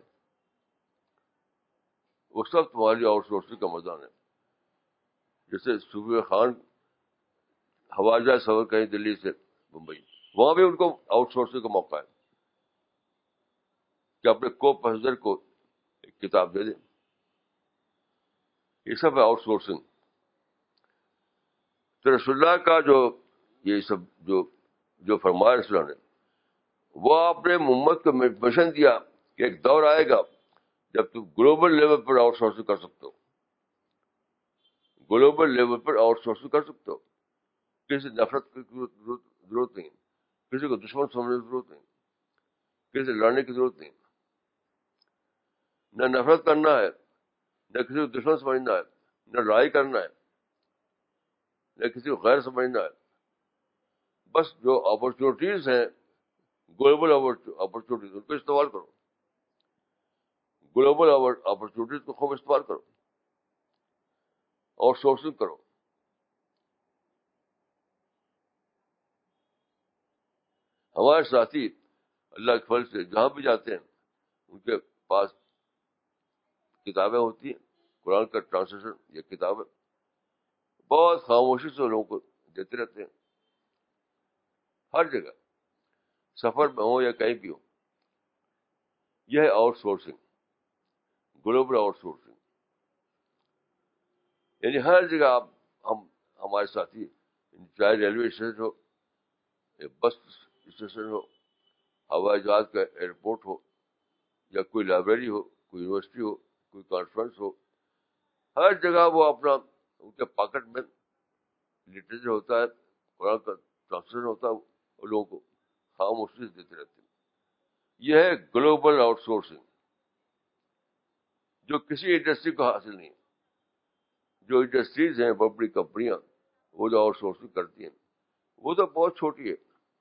وہ سب تمہارے لیے آؤٹ سورسنگ کا میدان ہے. جیسے صوبے خان ہوائی جہاز سفر کہیں دلی سے ممبئی، وہاں بھی ان کو آؤٹ سورسنگ کا موقع ہے کہ اپنے کو پیسنجر کو ایک کتاب دے دیں. یہ سب ہے آؤٹ سورسنگ. تو رسول اللہ کا جو یہ سب جو جو فرمایا رسول اللہ نے، وہ آپ نے محمد کو مشن دیا کہ ایک دور آئے گا جب تم گلوبل لیول پر آؤٹ سورسنگ کر سکتے ہو. گلوبل لیول پر آؤٹ سورسنگ کر سکتے ہو. کسی نفرت کی ضرورت نہیں، کسی کو دشمن سمجھنے کی ضرورت نہیں، کسی سے لڑنے کی ضرورت نہیں. نہ نفرت کرنا ہے، نہ کسی کو دشمن سمجھنا ہے، نہ لڑائی کرنا ہے، نہ کسی کو غیر سمجھنا ہے. بس جو اپرچونیٹیز ہیں گلوبل اپرچونیٹیز ان کو استعمال کرو. گلوبل اپرچونیٹیز کو خوب استعمال کرو، آؤٹ سورسنگ کرو. ہمارے ساتھی اللہ کے فضل سے جہاں بھی جاتے ہیں ان کے پاس کتابیں ہوتی ہیں، قرآن کا ٹرانسلیشن یہ کتاب ہے، بہت خاموشی سے لوگوں کو دیتے رہتے ہیں ہر جگہ، سفر میں ہو یا کہیں بھی ہو. یہ ہے outsourcing, global outsourcing. یعنی ہر جگہ آپ ہم ہمارے ساتھی، چاہے ریلوے اسٹیشن ہو، بس اسٹیشن ہو، ہوائی جہاز کا ایئرپورٹ ہو، یا کوئی لائبریری ہو، کوئی یونیورسٹی ہو، کوئی کانفرنس ہو، ہر جگہ وہ اپنا ان کے پاکٹ میں لٹریچر ہوتا ہے، قرآن کا ٹرانسلیشن ہوتا ہے، وہ لوگوں کو خاموشی سے دیتے رہتے ہیں. یہ ہے گلوبل آؤٹ سورسنگ جو کسی انڈسٹری کو حاصل نہیں. جو انڈسٹریز ہیں بڑی کمپنیاں وہ جو آؤٹ سورسنگ کرتی ہیں وہ تو بہت چھوٹی ہے،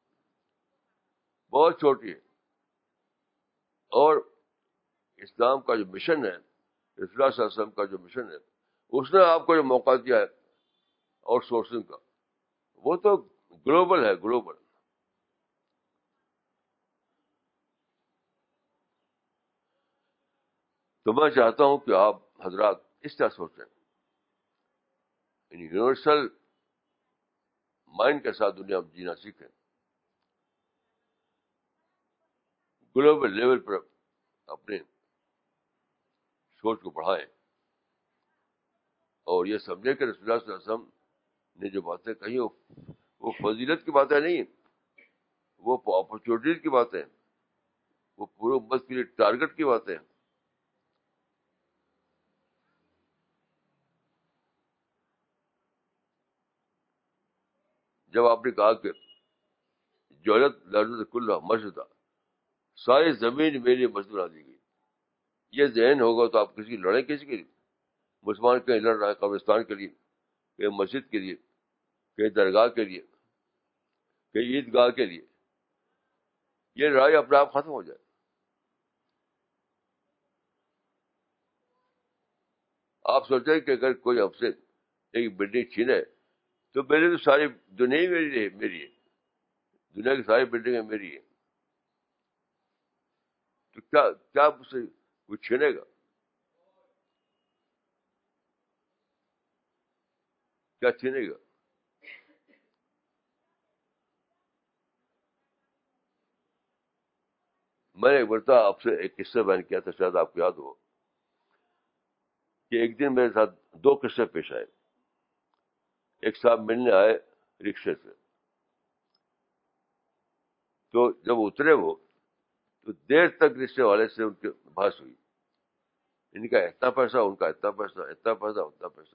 بہت چھوٹی ہے. اور اسلام کا جو مشن ہے، رسول اللہ صلی اللہ علیہ وسلم کا جو مشن ہے، اس نے آپ کو جو موقع دیا ہے آؤٹ سورسنگ کا، وہ تو گلوبل ہے، گلوبل. تو میں چاہتا ہوں کہ آپ حضرات اس طرح سوچیں، یونیورسل مائنڈ کے ساتھ دنیا میں جینا سیکھیں، گلوبل لیول پر اپنے سوچ کو بڑھائیں، اور یہ سمجھے کہ رسول اللہ صلی اللہ علیہ وسلم نے جو باتیں کہی وہ فضیلت کی باتیں نہیں، وہ اپرچونیٹیز کی باتیں، وہ پورے امت کے لیے ٹارگٹ کی باتیں. جب آپ نے کہا کہ جولت لرز کلّہ مسجدہ، ساری زمین میری مسجد بنا دی گئی، یہ ذہن ہوگا تو آپ کسی کی لڑیں کسی کے لیے. مسلمان کہیں لڑ رہا ہے قبرستان کے لیے، کہیں مسجد کے لیے، کہیں درگاہ کے لیے، کہیں عیدگاہ کے لیے، یہ لڑائی اپنے آپ ختم ہو جائے. آپ سوچیں کہ اگر کوئی ہم سے ایک بلڈنگ چھینے تو میری تو ساری دنیا ہی میری ہے، میری ہے، دنیا کی ساری بلڈنگیں میری ہے. تو کیا کیا مجھ سے وہ چھینے گا؟ کیا چھینے گا؟ میں نے ایک مرتبہ آپ سے ایک قصہ بیان کیا تھا، شاید آپ کو یاد ہو کہ ایک دن میرے ساتھ دو قصے پیش آئے. ایک صاحب ملنے آئے رکشے سے، تو جب اترے وہ تو دیر تک رکشے والے سے ان کی بحث ہوئی. ان کا اتنا پیسہ، ان کا اتنا پیسہ، اتنا پیسہ، اتنا پیسہ.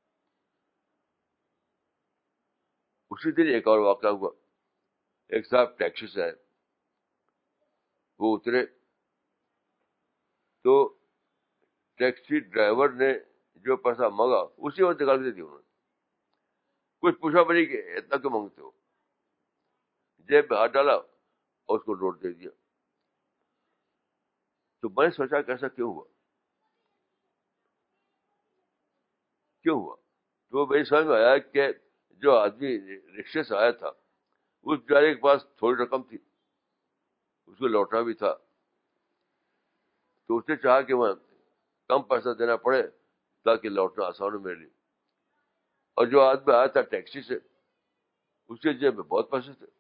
اسی دن ایک اور واقعہ ہوا. ایک صاحب ٹیکسی سے آئے، وہ اترے تو ٹیکسی ڈرائیور نے جو پیسہ مانگا اسی وقت نکال کے دے دیا. انہوں نے کچھ پوچھا بھی نہیں کہ اتنا کیوں مانگتے ہو، جیب میں ہاتھ ڈالا اور اس کو نوٹ دے دیا. تو میں نے سوچا کہ ایسا کیوں ہوا، کیوں ہوا؟ تو میری سمجھ میں آیا کہ جو آدمی رکشے سے آیا تھا اس بیچارے کے پاس تھوڑی رقم تھی، اس کو لوٹنا بھی تھا، تو اس نے چاہا کہ میں کم پیسہ دینا پڑے تاکہ لوٹنا آسان ہو میرے لیے. اور جو آدمی آیا تھا ٹیکسی سے، اس کے جیب میں بہت پیسے تھے.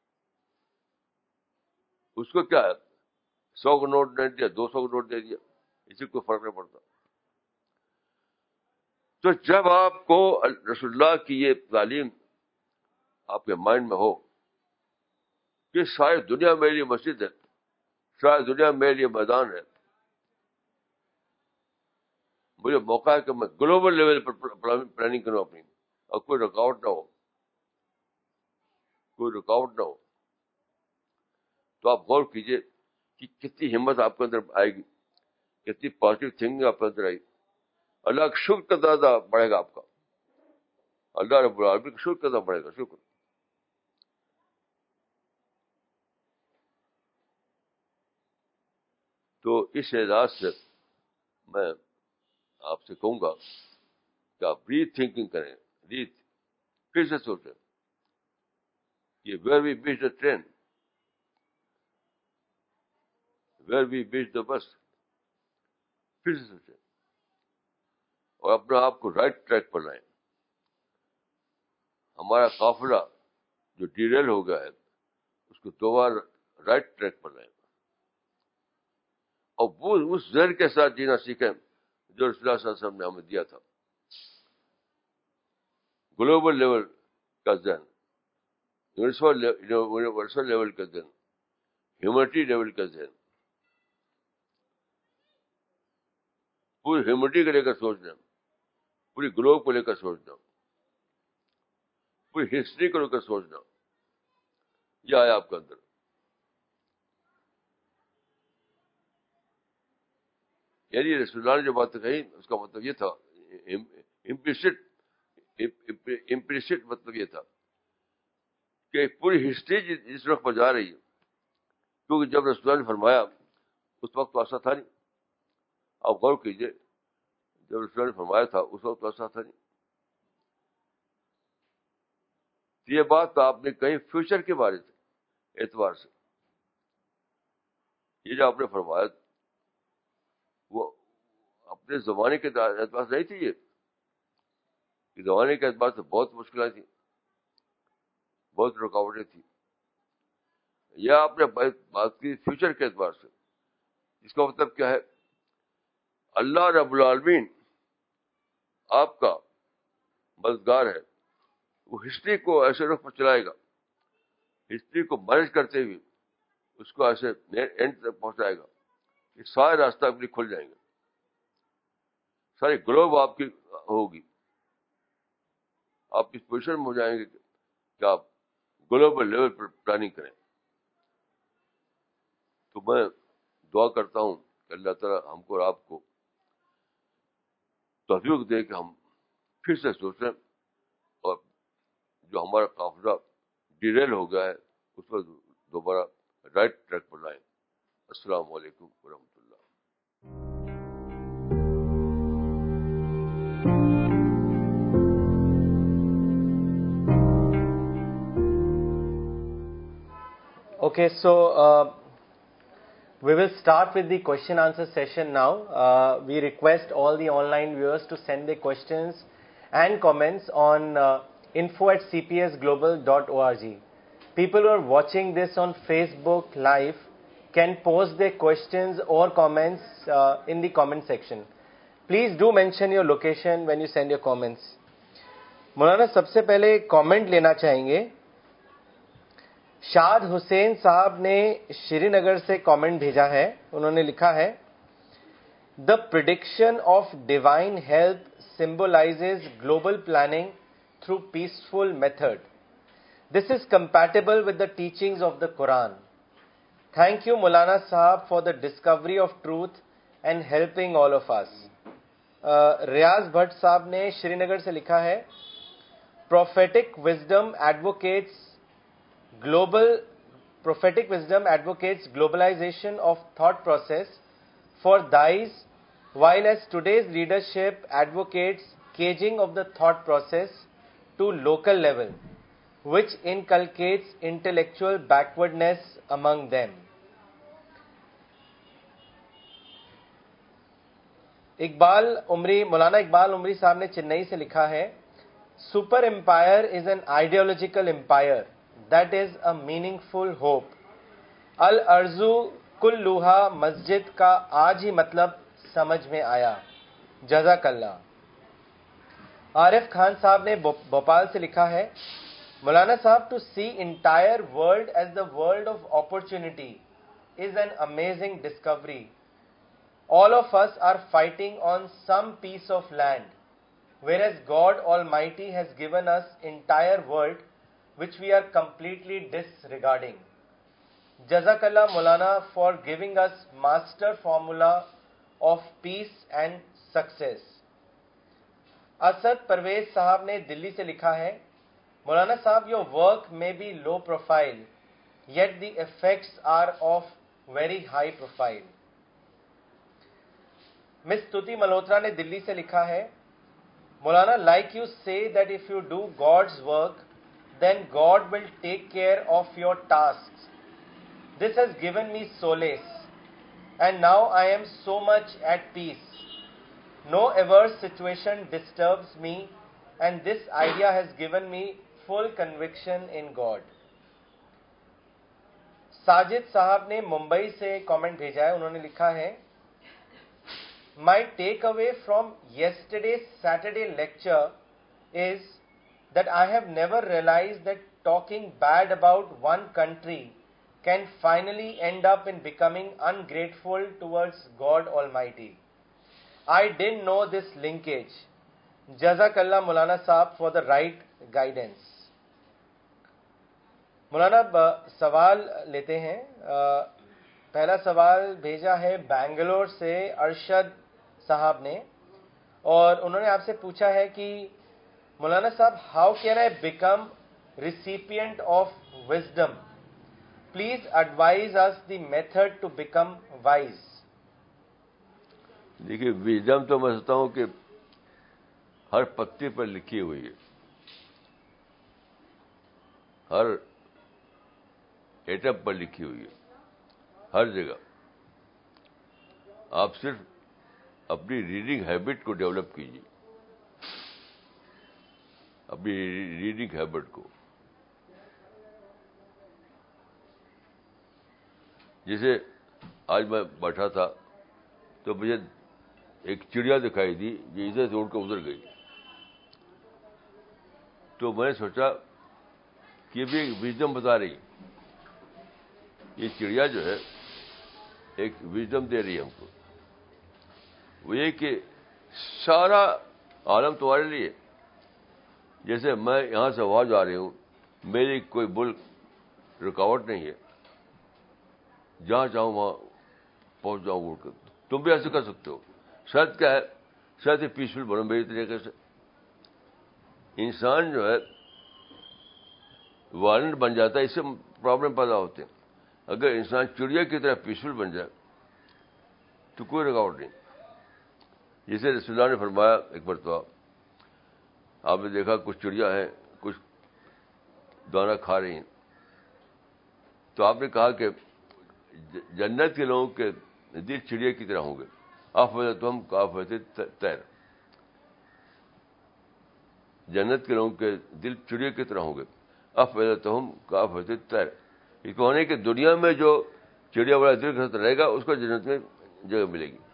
اس کو کیا ہے، سو کا نوٹ نہیں دیا، دو سو کا نوٹ دے دیا، اسی کو فرق نہیں پڑتا. تو جب آپ کو رسول اللہ کی یہ تعلیم آپ کے مائنڈ میں ہو کہ ساری دنیا میرے لیے مسجد ہے، ساری دنیا میرے لیے میدان ہے، مجھے موقع ہے کہ میں گلوبل لیول پر پلاننگ کروں اپنی، اور کوئی رکاوٹ نہ ہو، کوئی رکاوٹ نہ ہو. تو آپ غور کیجئے کہ کتنی ہمت آپ کے اندر آئے گی، کتنی پازیٹیو تھنکنگ آپ کے اندر آئی. اللہ کا شکر کا زیادہ بڑھے گا آپ کا، اللہ رب العالمین کا شکر کا زیادہ بڑھے گا. شکر. تو اس اعزاز سے میں آپ سے کہوں گا کہ آپ ری تھنکنگ کریں، ری پھر سے سوچیں کہ where we miss the train, where we miss the bus, پھر سے سوچیں اور اپنے آپ کو رائٹ ٹریک پر لائیں. ہمارا قافلہ جو ڈیریل ہو گیا ہے اس کو دوبارہ رائٹ ٹریک پر لائیں، اور وہ اس ذہن کے ساتھ جینا سیکھیں جو رسول اللہ صلی اللہ علیہ وسلم نے ہمیں دیا تھا. گلوبل لیول کا ذہن، یونیورسل لیول کا ذہن، ہیومنٹی لیول کا ذہن، پوری ہیومنٹی کو لے کر سوچنا، پوری گلوب کو لے کر سوچنا، پوری ہسٹری کو لے کر سوچنا، یہ آیا آپ کے اندر. یعنی رسول اللہ نے جو بات کہی اس کا مطلب یہ تھا، امپلیسٹ امپلیسٹ مطلب یہ تھا کہ پوری ہسٹری جس وقت پر جا رہی ہے، کیونکہ جب رسول اللہ نے فرمایا اس وقت تو ایسا تھا نہیں. آپ غور کیجئے، جب رسول اللہ نے فرمایا تھا اس وقت تو ایسا تھا نہیں. یہ بات تو آپ نے کہیں فیوچر کے بارے سے اعتبار سے، یہ جو آپ نے فرمایا وہ اپنے زمانے کے اعتبار سے نہیں تھی. یہ زمانے کے اعتبار سے بہت مشکلات تھیں، بہت رکاوٹیں تھیں. یا آپ نے بات کی فیوچر کے اعتبار سے، اس کا مطلب کیا ہے، اللہ رب العالمین آپ کا مددگار ہے، وہ ہسٹری کو ایسے رخ پر چلائے گا، ہسٹری کو مینج کرتے ہوئے اس کو ایسے اینڈ تک پہنچائے گا کہ سارے راستہ آپ کے کھل جائیں گے، ساری گلوب آپ کی ہوگی، آپ اس پوزیشن میں ہو جائیں گے کہ آپ گلوبل لیول پر پلاننگ کریں. تو میں دعا کرتا ہوں کہ اللہ تعالیٰ ہم کو اور آپ کو توفیق دے کہ ہم پھر سے سوچیں اور جو ہمارا قافلہ ڈیریل ہو گیا ہے اس پر دوبارہ رائٹ ٹریک پر لائیں. السلام علیکم ورحمۃ اللہ. Okay, so uh, we will start with the question answer session now. Uh, we request all the online viewers to send their questions and comments on uh, info at c p s global dot org. People who are watching this on Facebook Live can post their questions or comments uh, in the comment section. Please do mention your location when you send your comments. مولانا سب سے پہلے کامنٹ لینا چاہیں گے. شاد حسین صاحب نے شری نگر سے کامنٹ بھیجا ہے. انہوں نے لکھا ہے، the prediction of divine help symbolises global planning through peaceful method. This is compatible with the teachings of the قرآن. تھینک یو مولانا صاحب for the discovery of truth and helping all of us. Riyaz Bhat صاحب نے شری نگر سے لکھا ہے، prophetic wisdom advocates Global prophetic wisdom advocates globalization of thought process for thais, while as today's leadership advocates caging of the thought process to local level, which inculcates intellectual backwardness among them. Iqbal Umari Maulana Iqbal عمری صاحب نے چنئی سے لکھا ہے، super empire is an ideological empire that is a meaningful hope, الارضو کلوہا مسجد کا آج ہی مطلب سمجھ میں آیا، جزاک اللہ۔ عارف خان صاحب نے بھوپال سے لکھا ہے، Maulana sahab to see entire world as the world of opportunity is an amazing discovery. All of us are fighting on some piece of land, whereas God Almighty has given us entire world which we are completely disregarding. Jazakallah Maulana for giving us master formula of peace and success. Asad Parvez Sahab نے دلی سے لکھا ہے، مولانا صاحب your work may be low profile, yet the effects are of very high profile. مس ستوتی ملہوترا نے دلی سے لکھا ہے، Maulana like you say that if you do God's work then God will take care of your task. This has given me solace and now I am so much at peace. No ever situation disturbs me and this idea has given me full conviction in God. Sajid sahab نے ممبئی سے کامنٹ بھیجا ہے، انہوں نے لکھا ہے، My takeaway from yesterday's Saturday lecture is that I have never realized that talking bad about one country can finally end up in becoming ungrateful towards God Almighty. I didn't know this linkage. Jazakallah Maulana Sahab for the right guidance. مولانا سوال لیتے ہیں. پہلا سوال بھیجا ہے بینگلور سے ارشد صاحب نے، اور انہوں نے آپ سے پوچھا ہے کہ Maulana sahab how can I become recipient of wisdom? Please advise us the method to become wise. دیکھیے وزڈم تو میں سمجھتا ہوں کہ ہر پتی پر لکھی ہوئی ہے، ہر ایٹم پر لکھی ہوئی ہے، ہر جگہ. آپ صرف اپنی ریڈنگ ہیبٹ کو ڈیولپ کیجیے، اپنی ریڈنگ ہیبٹ کو. جیسے آج میں بیٹھا تھا تو مجھے ایک چڑیا دکھائی دی جو ادھر سے اڑ کے ادھر گئی، تو میں نے سوچا کہ یہ بھی ایک وزڈم بتا رہی، یہ چڑیا جو ہے ایک وزڈم دے رہی ہے ہم کو. وہ یہ کہ سارا عالم تمہارے لیے، جیسے میں یہاں سے وہاں جا رہی ہوں، میری کوئی ملک رکاوٹ نہیں ہے، جہاں چاہوں وہاں پہنچ جاؤں اڑ کر. تم بھی ایسے کر سکتے ہو. شرط کیا ہے؟ شرط پیسفل بنو میری طریقے سے. انسان جو ہے وائلنٹ بن جاتا ہے، اس سے پرابلم پیدا ہوتے ہیں. اگر انسان چڑیا کی طرح پیسفل بن جائے تو کوئی رکاوٹ نہیں. جسے رسول اللہ نے فرمایا ایک مرتبہ، آپ نے دیکھا کچھ چڑیا ہیں کچھ دانا کھا رہی ہیں، تو آپ نے کہا کہ جنت کے لوگوں کے دل چڑیا کی طرح ہوں گے. افضلتہم کافضلۃ طیر، جنت کے لوگوں کے دل چڑیا کی طرح ہوں گے. افضلتہم کافضلۃ طیر، یہ کہنے کہ دنیا میں جو چڑیا والا دل کے ساتھ رہے گا اس کو جنت میں جگہ ملے گی.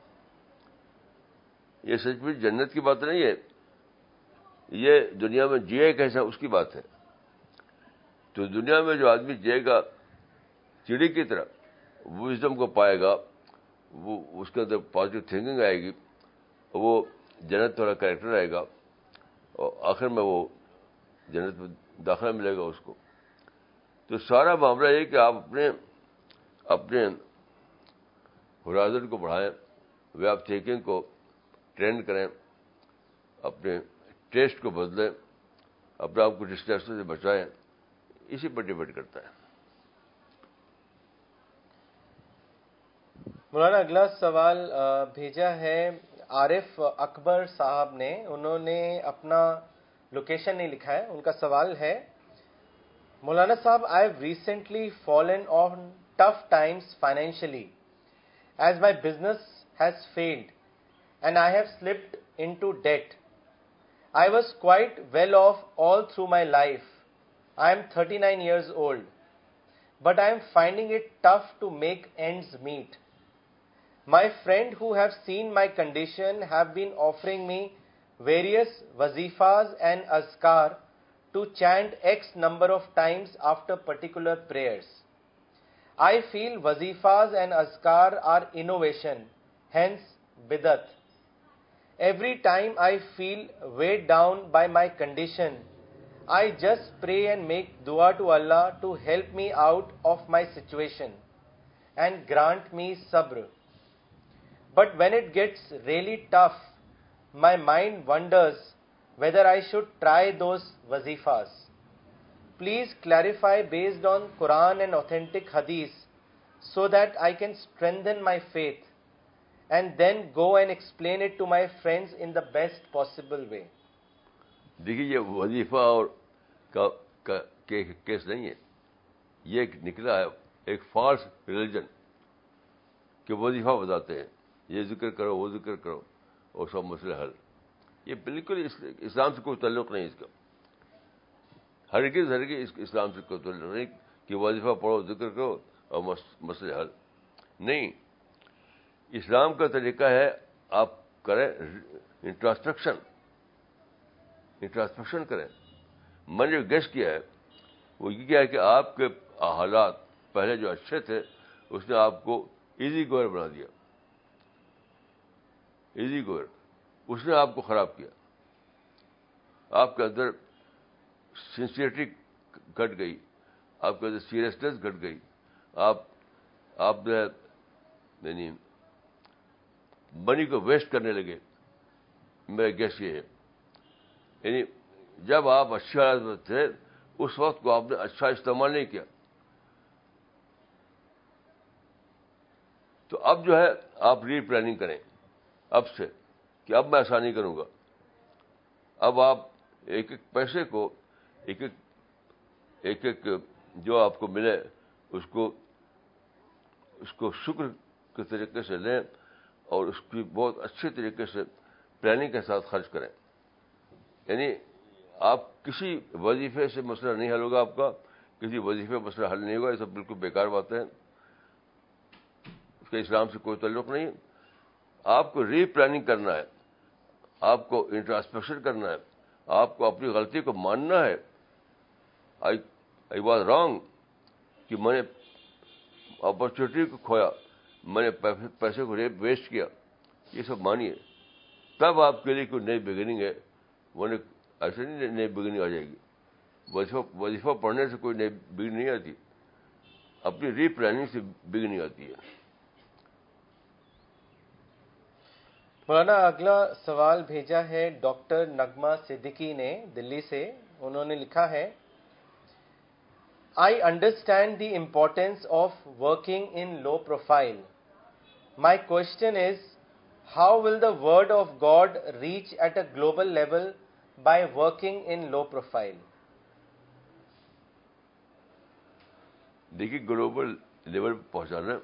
یہ سچ میں جنت کی بات نہیں ہے، یہ دنیا میں جیے کیسا اس کی بات ہے. تو دنیا میں جو آدمی جیے گا چڑی کی طرح، وہ وزڈم کو پائے گا، وہ اس کے اندر پازیٹیو تھنکنگ آئے گی، وہ جنت والا کریکٹر آئے گا، اور آخر میں وہ جنت میں داخلہ ملے گا اس کو. تو سارا معاملہ یہ کہ آپ اپنے اپنے ہورائزن کو بڑھائیں، وے آف تھنکنگ کو ٹرینڈ کریں، اپنے ٹیسٹ کو بدلیں، اپنے آپ کو ڈسٹریکشن سے بچائیں. اسی پر ڈیپینڈ کرتا ہے. مولانا اگلا سوال بھیجا ہے عارف اکبر صاحب نے، انہوں نے اپنا لوکیشن نہیں لکھا ہے. ان کا سوال ہے، Maulana sahab I have recently fallen on tough times financially as my business has failed and I have slipped into debt. I was quite well off all through my life. I am thirty-nine years old, but I am finding it tough to make ends meet. My friend who have seen my condition have been offering me various wazifas and azkar to chant X number of times after particular prayers. I feel wazifas and azkar are innovation, hence bidat. Every time I feel weighed down by my condition, I just pray and make dua to Allah to help me out of my situation and grant me sabr. But when it gets really tough, my mind wonders whether I should try those wazifas. Please clarify based on Quran and authentic hadith so that I can strengthen my faith and then go and explain it to my friends in the best possible way. دیکھیے یہ وظیفہ اور کا, کا کیس نہیں ہے، یہ ایک نکلا ہے ایک فالس ریلیجن کہ وظیفہ بتاتے ہیں یہ ذکر کرو وہ ذکر کرو اور سب مسئلے حل. یہ بالکل اسلام سے کوئی تعلق نہیں اس کا، ہرگز ہرگز اسلام سے کوئی تعلق نہیں کہ وظیفہ پڑھو ذکر کرو اور مسئلے حل نہیں. اسلام کا طریقہ ہے آپ کریں انٹراسپیکشن انٹراسپیکشن کریں. میں نے جو گیس کیا ہے وہ یہ کیا ہے کہ آپ کے حالات پہلے جو اچھے تھے اس نے آپ کو ایزی گوئر بنا دیا، ایزی گوئر اس نے آپ کو خراب کیا. آپ کے اندر سنسیئرٹی گھٹ گئی، آپ کے اندر سیریسنیس گھٹ گئی، آپ آپ جو ہے یعنی منی کو ویسٹ کرنے لگے. میرا گیس یہ ہے یعنی جب آپ اچھی حالت میں تھے اس وقت کو آپ نے اچھا استعمال نہیں کیا. تو اب جو ہے آپ ری پلاننگ کریں اب سے کہ اب میں ایسا نہیں کروں گا. اب آپ ایک ایک پیسے کو ایک ایک ایک ایک جو آپ کو ملے اس کو اس کو شکر کے طریقے سے لیں اور اس کی بہت اچھے طریقے سے پلاننگ کے ساتھ خرچ کریں. یعنی آپ کسی وظیفے سے مسئلہ نہیں حل ہوگا، آپ کا کسی وظیفے مسئلہ حل نہیں ہوگا. یہ سب بالکل بیکار باتیں ہیں، اس کے اسلام سے کوئی تعلق نہیں. آپ کو ری پلاننگ کرنا ہے، آپ کو انٹراسپیکشن کرنا ہے، آپ کو اپنی غلطی کو ماننا ہے. آئی آئی واز رانگ کہ میں نے اپرچونیٹی کو کھویا، میں نے پیسے کو ویسٹ کیا. یہ سب مانیے تب آپ کے لیے کوئی نئی بگننگ ہے. وہ ایسے نہیں نئی بگننگ آ جائے گی. وظیفہ وظیفہ پڑھنے سے کوئی نئی بگننگ نہیں آتی، اپنی ری پلاننگ سے بگننگ آتی ہے. مولانا اگلا سوال بھیجا ہے ڈاکٹر نغمہ صدیقی نے دلی سے. انہوں نے لکھا ہے I understand the importance of working in low profile. My question is, how will the word of God reach at a global level by working in low profile? دیکھیے گلوبل لیول پہ پہنچانا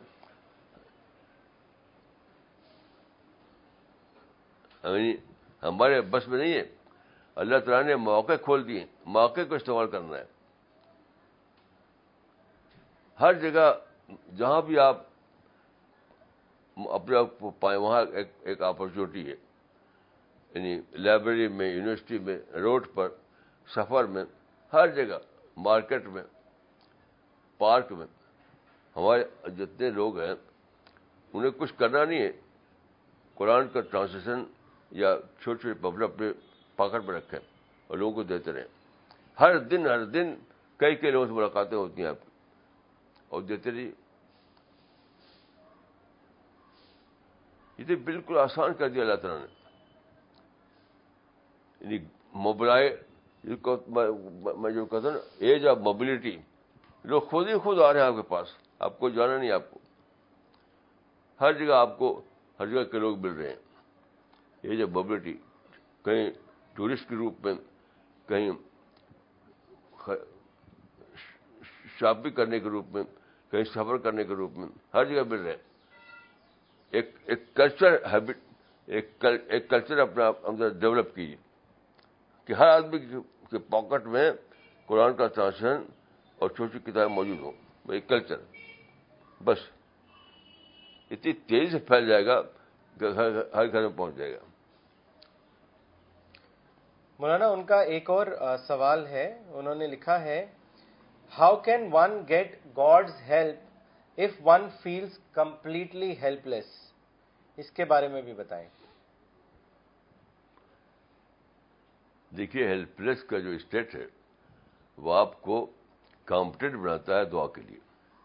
یعنی ہمارے بس میں نہیں ہے. اللہ تعالیٰ نے موقع کھول دیے، موقع کو استعمال کرنا ہے. ہر جگہ جہاں بھی آپ اپنے آپ کو پائیں وہاں ایک ایک اپرچونیٹی ہے. یعنی لائبریری میں، یونیورسٹی میں، روڈ پر، سفر میں، ہر جگہ، مارکیٹ میں، پارک میں. ہمارے جتنے لوگ ہیں انہیں کچھ کرنا نہیں ہے، قرآن کا ٹرانسلیشن یا چھوٹے چھوٹے پبل اپنے پاکٹ میں رکھیں اور لوگوں کو دیتے رہیں. ہر دن ہر دن کئی کئی لوگوں سے ملاقاتیں ہوتی ہیں آپ کی اور دیتے رہیے. یہ تو بالکل آسان کر دیا اللہ تعالیٰ نے. یعنی موبلائز میں جو کہتا ہوں نا ایج آف موبلٹی، لوگ خود ہی خود آ رہے ہیں آپ کے پاس، آپ کو جانا نہیں. آپ کو ہر جگہ آپ کو ہر جگہ کے لوگ مل رہے ہیں. ایج آف موبلٹی، کہیں ٹورسٹ کے روپ میں، کہیں شاپنگ کرنے کے روپ میں، کہیں سفر کرنے کے روپ میں، ہر جگہ مل رہے ہیں. ایک ایک کلچر ہیبٹ ایک ایک کلچر اپنا اندر ڈیولپ کیجیے کہ ہر آدمی کے پاکٹ میں قرآن کا ٹرانسلیشن اور چھوٹی کتابیں موجود ہوں. ایک کلچر بس اتنی تیزی سے پھیل جائے گا کہ ہر گھر میں پہنچ جائے گا. مولانا ان کا ایک اور سوال ہے. انہوں نے لکھا ہے how can one get God's help if one feels completely helpless. اس کے بارے میں بھی بتائیں. دیکھیے ہیلپ لیس کا جو اسٹیٹ ہے وہ آپ کو کمپٹنٹ بناتا ہے دعا کے لیے.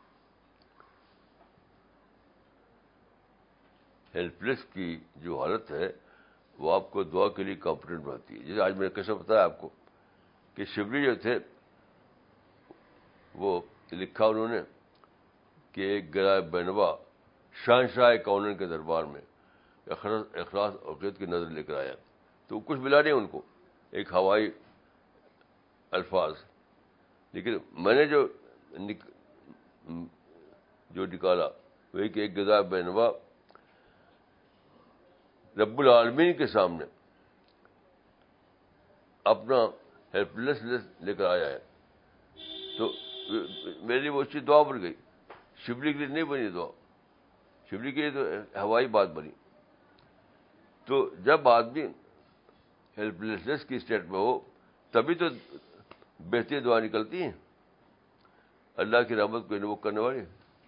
ہیلپ لیس کی جو حالت ہے وہ آپ کو دعا کے لیے کمپٹنٹ بناتی ہے. جیسے آج میں نے کیسے بتایا آپ کو کہ شبلی جو تھے وہ لکھا انہوں نے کہ ایک گرا بینوا شہنشاہ کونن کے دربار میں اخلاص اور عقیدت کی نظر لے کر آیا تو کچھ ملا نہیں ان کو، ایک ہوائی الفاظ. لیکن میں نے جو نک... جو نکالا وہی کہ ایک گدا بینوا رب العالمین کے سامنے اپنا ہیلپ لیسنس لے کر آیا ہے. تو میرے لیے وہ چیز دعا بن گئی. شبلی کے لیے نہیں بنی دعا، شبلی کے لیے تو ہوائی بات بنی. تو جب آدمی ہیلپ لیسنس کی اسٹیٹ میں ہو تبھی تو بہترین دعا نکلتی ہیں اللہ کی رحمت کو انووک کرنے والی.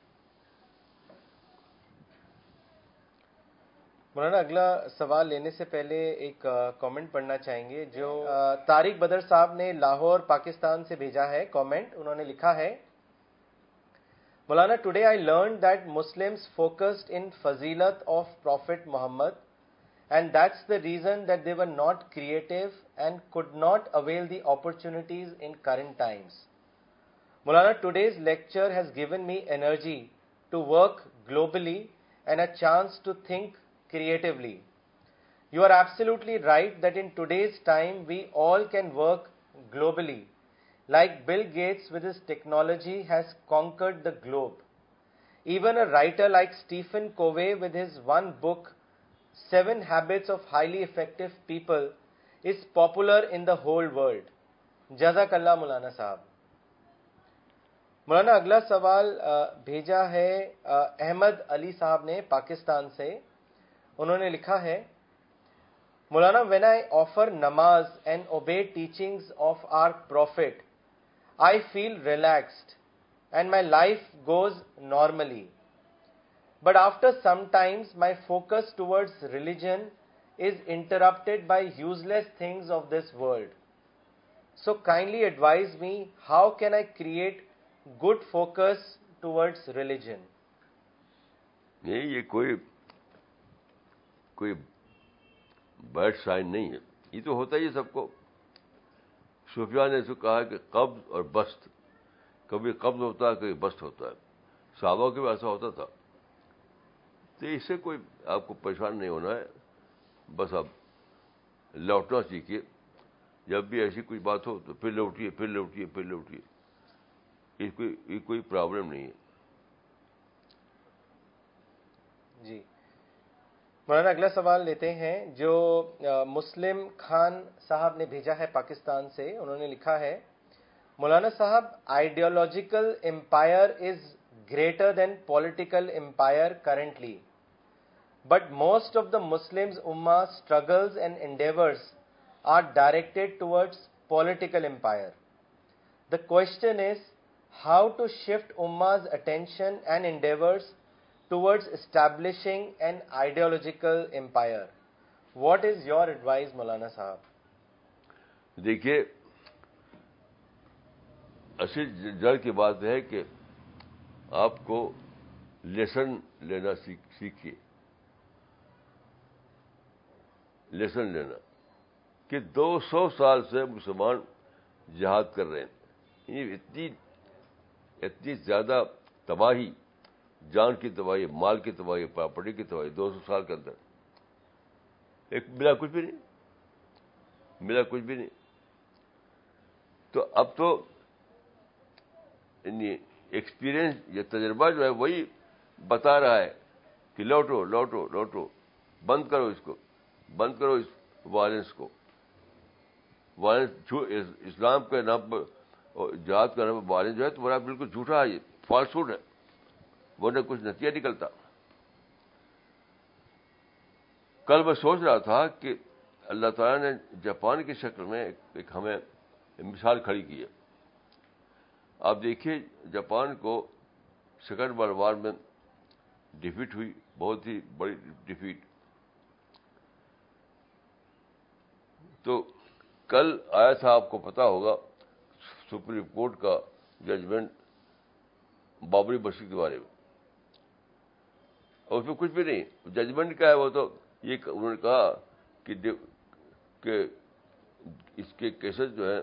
مولانا اگلا سوال لینے سے پہلے ایک کامنٹ پڑھنا چاہیں گے جو طارق بدر صاحب نے لاہور پاکستان سے بھیجا ہے. کامنٹ انہوں نے لکھا ہے Maulana today I learn that Muslims focused on فضیلت of prophet Muhammad and that's the reason that they were not creative and could not avail the opportunities in current times. Maulana, today's lecture has given me energy to work globally and a chance to think creatively. You are absolutely right that in today's time we all can work globally. Like Bill Gates with his technology has conquered the globe. Even a writer like Stephen Covey with his one book, Seven Habits of Highly Effective People, is popular in the whole world. Jazakallah Maulana Sahab. مولانا اگلا سوال بھیجا ہے احمد علی صاحب نے پاکستان سے. انہوں نے لکھا ہے مولانا when I offer namaz and obey teachings of our prophet, I feel relaxed and my life goes normally. But after some times my focus towards religion is interrupted by useless things of this world. So kindly advise me, how can I create good focus towards religion? نہیں یہ کوئی کوئی بیڈ سائن نہیں ہے، یہ تو ہوتا ہی سب کو. صوفیاء نے اسے کہا کہ قبض اور بسط، کبھی قبض ہوتا ہے کبھی بسط ہوتا ہے. صحابہ کے بھی ایسا ہوتا تھا. تو اس سے کوئی آپ کو پریشان نہیں ہونا ہے، بس آپ لوٹنا سیکھیے. جب بھی ایسی کوئی بات ہو تو پھر لوٹیے پھر لوٹیے پھر لوٹیے. یہ کوئی یہ کوئی پرابلم نہیں ہے. جی مولانا اگلا سوال لیتے ہیں جو مسلم خان صاحب نے بھیجا ہے پاکستان سے. انہوں نے لکھا ہے Maulana sahab ideological empire is greater than political empire currently, but most of the Muslims ummah struggles and endeavours are directed towards political empire. The question is how to shift Ummah's attention and endeavors towards establishing an ideological empire. What is your advice, Maulana Sahab? دیکھیے اصل جڑ کی بات ہے کہ آپ کو لیسن لینا سیکھیے. لیسن لینا کہ دو سو سال سے مسلمان جہاد کر رہے ہیں. اتنی اتنی زیادہ تباہی، جان کی تباہی، مال کی تباہی، پراپرٹی کی تباہی دو سو سال کے اندر. ایک ملا کچھ بھی نہیں، ملا کچھ بھی نہیں. تو اب تو ایکسپیرئنس یا تجربہ جو ہے وہی بتا رہا ہے کہ لوٹو لوٹو لوٹو، بند کرو اس کو. بند کرو اس وائلنس کو. وائلنس اسلام کے نام پر جہاد کا نام پر وائلنس جو ہے تمہارا بالکل جھوٹا ہے, یہ فالسوڈ ہے, ورنہ کچھ نتیجہ نکلتا. کل میں سوچ رہا تھا کہ اللہ تعالیٰ نے جاپان کی شکل میں ایک ہمیں مثال کھڑی کی ہے. آپ دیکھیے جاپان کو سیکنڈ ورلڈ وار میں ڈیفیٹ ہوئی, بہت ہی بڑی ڈیفیٹ. تو کل آیا تھا, آپ کو پتا ہوگا, سپریم کورٹ کا ججمنٹ بابری مسجد کے بارے میں, اور اس میں کچھ بھی نہیں. ججمنٹ کیا ہے, وہ تو یہ انہوں نے کہا کہ کہ اس کے کیسز جو ہیں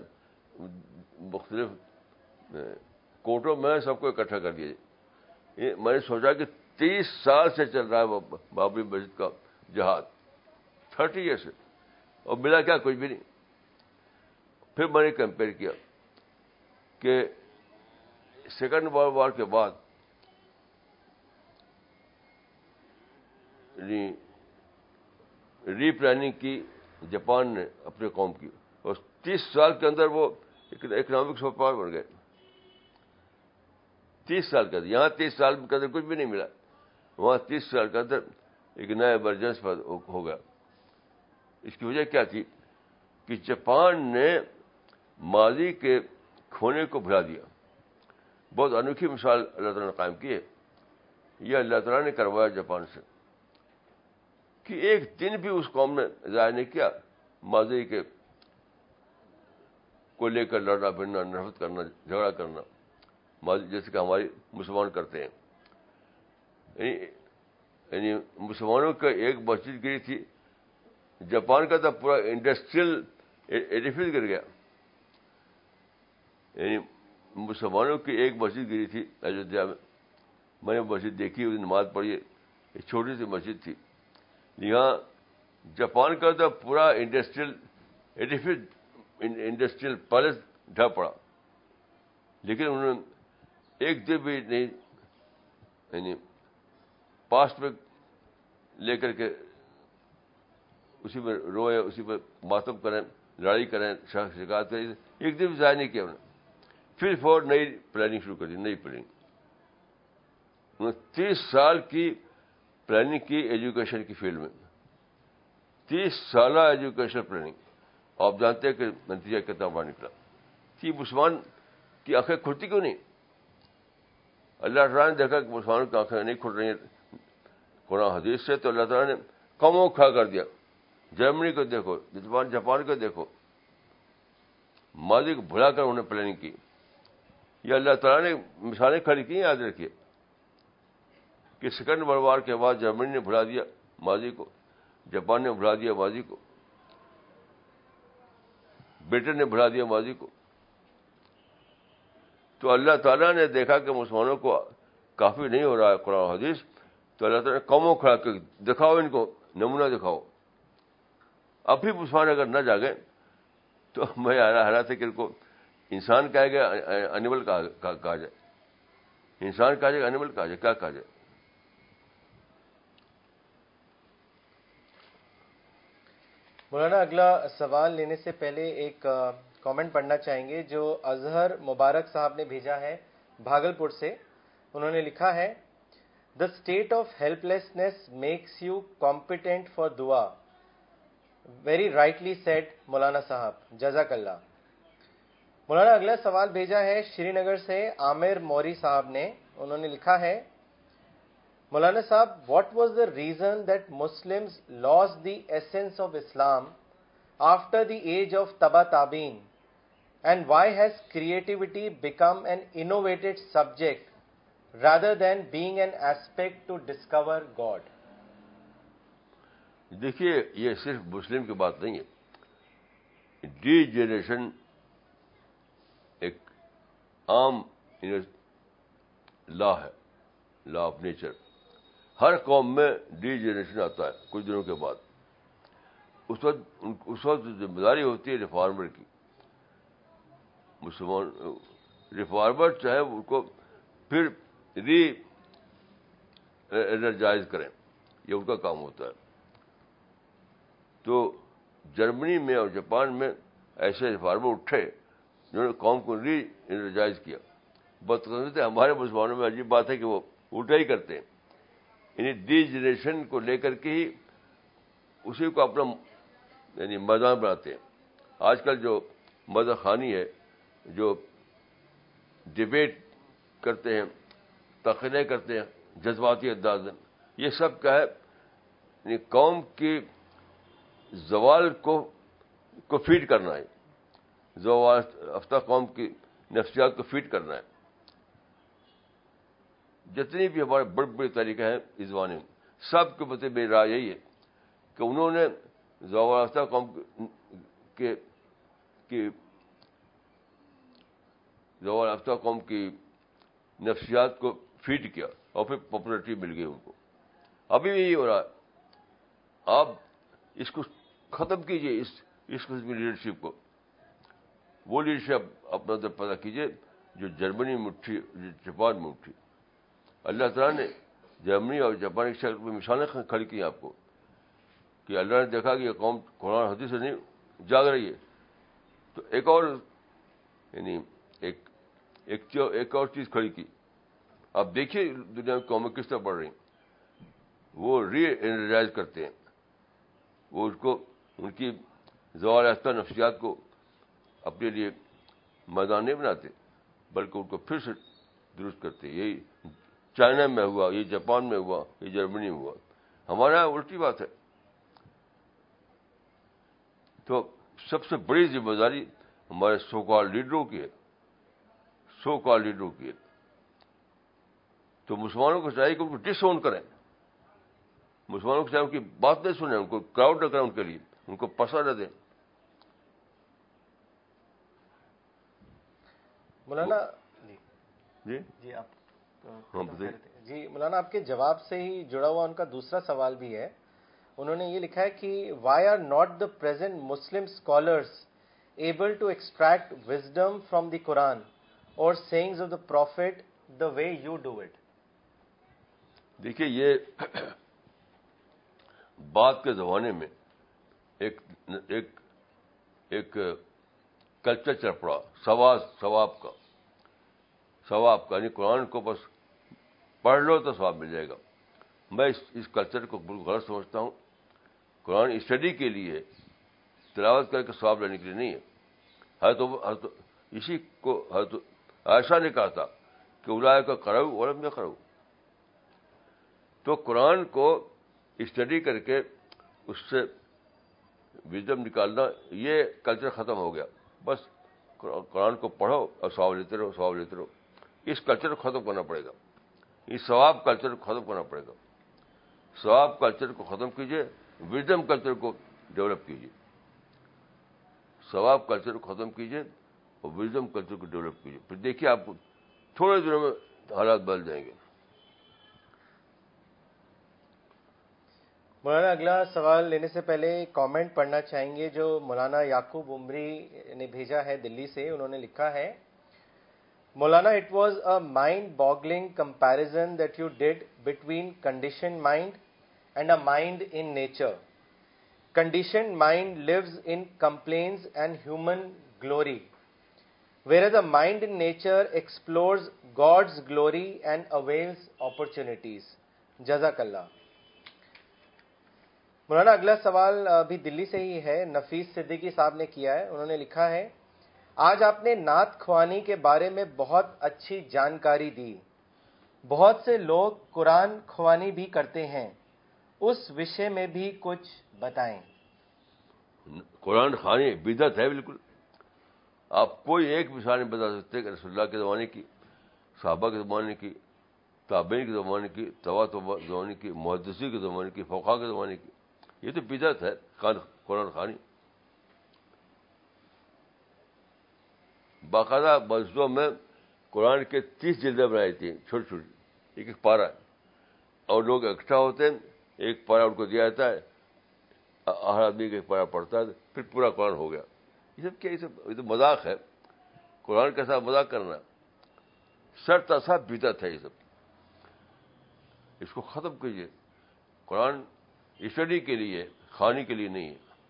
مختلف کورٹوں میں سب کو اکٹھا کر دیا جائے. میں نے سوچا کہ تیس سال سے چل رہا ہے بابری مسجد کا جہاد, تھرٹی ایئر سے, اور ملا کیا؟ کچھ بھی نہیں. پھر میں نے کمپیئر کیا کہ سیکنڈ ورلڈ وار کے بعد ری پلاننگ کی جاپان نے اپنے قوم کی, اور تیس سال کے اندر وہ اکنامک سپر پاور بن گئے. تیس سال کے اندر, یہاں تیس سال کے اندر کچھ بھی نہیں ملا, وہاں تیس سال کے اندر ایک نیا ایمرجنس ہو گیا. اس کی وجہ کیا تھی کہ جاپان نے ماضی کے کھونے کو بھلا دیا. بہت انوکھی مثال اللہ تعالیٰ نے قائم کی ہے. یہ اللہ تعالیٰ نے کروایا جاپان سے کہ ایک دن بھی اس قوم نے ضائع نہیں کیا ماضی کے کو لے کر لڑنا بھڑنا, نفرت کرنا, جھگڑا کرنا, ماضی جیسے کہ ہماری مسلمان کرتے ہیں. یعنی یعنی مسلمانوں کا ایک مسجد گری تھی, جاپان کا تو پورا انڈسٹریل ایڈیفس گر گیا. یعنی مسلمانوں کی ایک مسجد گری تھی ایودھیا میں, میں نے مسجد دیکھی, اس نماز پڑھی, ایک چھوٹی سی مسجد تھی. یہاں جاپان کا تو پورا انڈسٹریل ایڈیفس, انڈسٹریل پیلس ڈھا پڑا, لیکن انہوں نے ایک دن بھی نہیں یعنی پاسٹ میں لے کر کے اسی میں روئے, اسی میں ماتم کریں, لڑائی کریں, شکایت کریں, ایک دن بھی ضائع نہیں کیا انہوں نے. پھر فور نئی پلاننگ شروع کر دی, نئی پلاننگ. انہوں نے تیس سال کی پلاننگ کی ایجوکیشن کی فیلڈ میں, تیس سالہ ایجوکیشن پلاننگ. آپ جانتے ہیں کہ نتیجہ کتنا بڑا نکلا. کہ مسلمان کی آنکھیں کھلتی کیوں نہیں؟ اللہ تعالیٰ نے دیکھا کہ مسلمانوں کی آنکھیں نہیں کھل رہی ہیں قرآن حدیث سے, تو اللہ تعالیٰ نے قوموں کو کھڑا کر دیا. جرمنی کو دیکھو, جاپان کو دیکھو, ماضی کو بھلا کر انہوں نے پلاننگ کی. یہ اللہ تعالیٰ نے مثالیں کھڑی کی, یاد رکھیے کہ سیکنڈ ورلڈ وار کے بعد جرمنی نے بھلا دیا ماضی کو, جاپان نے بھلا دیا ماضی کو, برٹن نے بھلا دیا ماضی کو. تو اللہ تعالیٰ نے دیکھا کہ مسلمانوں کو کافی نہیں ہو رہا ہے قرآن حدیث, تو اللہ تعالیٰ نے قوموں کھڑا کر دکھاؤ, ان کو نمونہ دکھاؤ. اب بھی مسلمان اگر نہ جاگے تو میں حیران ہے کہ ان کو انسان کہے گا, اینیمل کہا جائے, انسان کہا جائے, اینیمل کہا جائے, کیا کہا جائے؟ مولانا اگلا سوال لینے سے پہلے ایک کامنٹ پڑھنا چاہیں گے جو اظہر مبارک صاحب نے بھیجا ہے بھاگلپور سے. انہوں نے لکھا ہے, the state of helplessness makes you competent for dua. Very rightly said Maulana sahab, جزاک اللہ. مولانا اگلا سوال بھیجا ہے شری نگر سے عامر موری صاحب نے. انہوں نے لکھا ہے, مولانا صاحب, what was the reason that Muslims lost the essence of Islam after the age of Taba Tabeen, and why has creativity become an innovated subject rather than being an aspect to discover God? دیکھیے, یہ صرف مسلم کی بات نہیں ہے. ڈی جنریشن ایک عام لا ہے, لا آف نیچر. ہر قوم میں ڈی جنریشن آتا ہے کچھ دنوں کے بعد. اس وقت اس وقت ذمہ داری ہوتی ہے ریفارمر کی. مسلمان ریفارمر چاہے ان کو پھر ری انرجائز کریں, یہ ان کا کام ہوتا ہے. تو جرمنی میں اور جاپان میں ایسے ریفارمر اٹھے جنہوں نے قوم کو ری انرجائز کیا. بدقسمتی ہمارے مسلمانوں میں عجیب بات ہے کہ وہ الٹا ہی کرتے ہیں، یعنی ڈی جنریشن کو لے کر کے ہی اسی کو اپنا یعنی میدان بناتے ہیں. آج کل جو مذہب خوانی ہے، جو ڈبیٹ کرتے ہیں، تقریریں کرتے ہیں جذباتی انداز میں، یہ سب کیا ہے؟ یعنی قوم کی زوال کو کو فیڈ کرنا ہے، زوال یافتہ قوم کی نفسیات کو فیڈ کرنا ہے. جتنی بھی ہمارے بڑے بڑے طریقے ہیں اس زمانے میں، سب کے بتے میری رائے یہی ہے کہ انہوں نے زوال یافتہ قوم کے کی زوال یافتہ قوم کی نفسیات کو فیڈ کیا اور پھر پاپولرٹی مل گئی ان کو. ابھی بھی یہی ہو رہا ہے. آپ اس کو ختم کیجئے، اس اس قسم کی لیڈرشپ کو. وہ لیڈرشپ اپنا اندر پیدا کیجئے جو جرمنی میں اٹھی، جو جاپان میں اٹھی. اللہ تعالیٰ نے جرمنی اور جاپان کی شکل میں مثالیں کھڑی کی آپ کو کہ اللہ نے دیکھا کہ یہ قوم قرآن حدیث سے نہیں جاگ رہی ہے، تو ایک اور یعنی ایک ایک ایک اور چیز کھڑی کی. آپ دیکھیے دنیا میں قومیں کس طرح بڑھ رہی ہیں. وہ ری انرجائز کرتے ہیں، وہ اس کو ان کی زوال یافتہ نفسیات کو اپنے لیے میدان نہیں بناتے، بلکہ ان کو پھر سے درست کرتے. یہی چائنا میں ہوا، یہ جاپان میں ہوا، یہ جرمنی میں ہوا. ہمارے یہاں الٹی بات ہے. تو سب سے بڑی ذمہ داری ہمارے سو کال لیڈروں کی ہے، سو کال لیڈروں کی ہے. تو مسلمانوں کو چاہیے کہ ان کو ڈس اون کریں. مسلمانوں کو چاہیے ان کی بات نہیں سنیں، ان کو کراؤڈ نہ کریں، ان کے لیے ان کو پسند نہ دیں. مولانا جی جی آپ ہاں بتائیے. جی مولانا، آپ کے جواب سے ہی جڑا ہوا ان کا دوسرا سوال بھی ہے. انہوں نے یہ لکھا ہے کہ why are not the present Muslim scholars able to extract wisdom from the Quran اور sayings of the prophet the way you do it. دیکھیے، یہ بعد کے زمانے میں ایک ایک ایک کلچر چل پڑا، ثواب ثواب کا ثواب کا یعنی قرآن کو بس پڑھ لو تو ثواب مل جائے گا. میں اس اس کلچر کو بالکل غلط سمجھتا ہوں. قرآن اسٹڈی کے لیے، تلاوت کر کے ثواب لینے کے لیے نہیں ہے. ہے تو تو اسی کو ہے تو عائشہ نے کہا تھا کہ اولئک کا قرؤ ولم یقرؤ. تو قرآن کو اسٹڈی کر کے اس سے وزڈم نکالنا، یہ کلچر ختم ہو گیا. بس قرآن کو پڑھو اور ثواب لیتے رہو، ثواب لیتے رہو. اس کلچر کو ختم کرنا پڑے گا. اس ثواب کلچر کو ختم کرنا پڑے گا. ثواب کلچر کو ختم کیجیے، وزڈم کلچر کو ڈیولپ کیجیے. ثواب کلچر کو ختم کیجیے اور وزڈم کلچر کو ڈیولپ کیجیے. پھر دیکھیے آپ کو تھوڑے دنوں میں حالات بدل جائیں گے. مولانا، اگلا سوال لینے سے پہلے کامنٹ پڑھنا چاہیں گے جو مولانا یعقوب عمری نے بھیجا ہے دلی سے. انہوں نے لکھا ہے، Maulana it was a mind boggling comparison that you did between condition mind and a mind in nature. Conditioned mind lives in complaints and human glory, whereas the mind in nature explores God's glory and avails opportunities. Jazakallah. مولانا اگلا سوال بھی دلی سے ہی ہے، نفیس صدیقی صاحب نے کیا ہے. انہوں نے لکھا ہے، آج آپ نے نعت خوانی کے بارے میں بہت اچھی جانکاری دی. بہت سے لوگ قرآن خوانی بھی کرتے ہیں، اس وشے میں بھی کچھ بتائیں. قرآن خوانی بدعت ہے بالکل. آپ کوئی ایک مثال نہیں بتا سکتے کہ رسول اللہ کے زمانے کی، صحابہ کے زمانے کی، تابعین کے زمانے کی، تبع تبع زمانے کی، محدثین کے زمانے کی، فقہا کے زمانے کی. یہ تو بدعت ہے قرآن خوانی. باقاعدہ مسجدوں میں قرآن کے تیس جلدیں بنائی تھیں، چھوٹی چھوٹی، ایک ایک پارہ، اور لوگ اکٹھا ہوتے ہیں، ایک پارہ ان کو دیا جاتا ہے، ہر آدمی کا ایک پارہ پڑھتا ہے، پھر پورا قرآن ہو گیا. یہ سب کیا؟ یہ سب یہ تو مذاق ہے. قرآن کے ساتھ مذاق کرنا سر تسا بدعت ہے. یہ سب اس کو ختم کیجیے. قرآن اسٹڈی کے لیے، خوانی کے لیے نہیں ہے.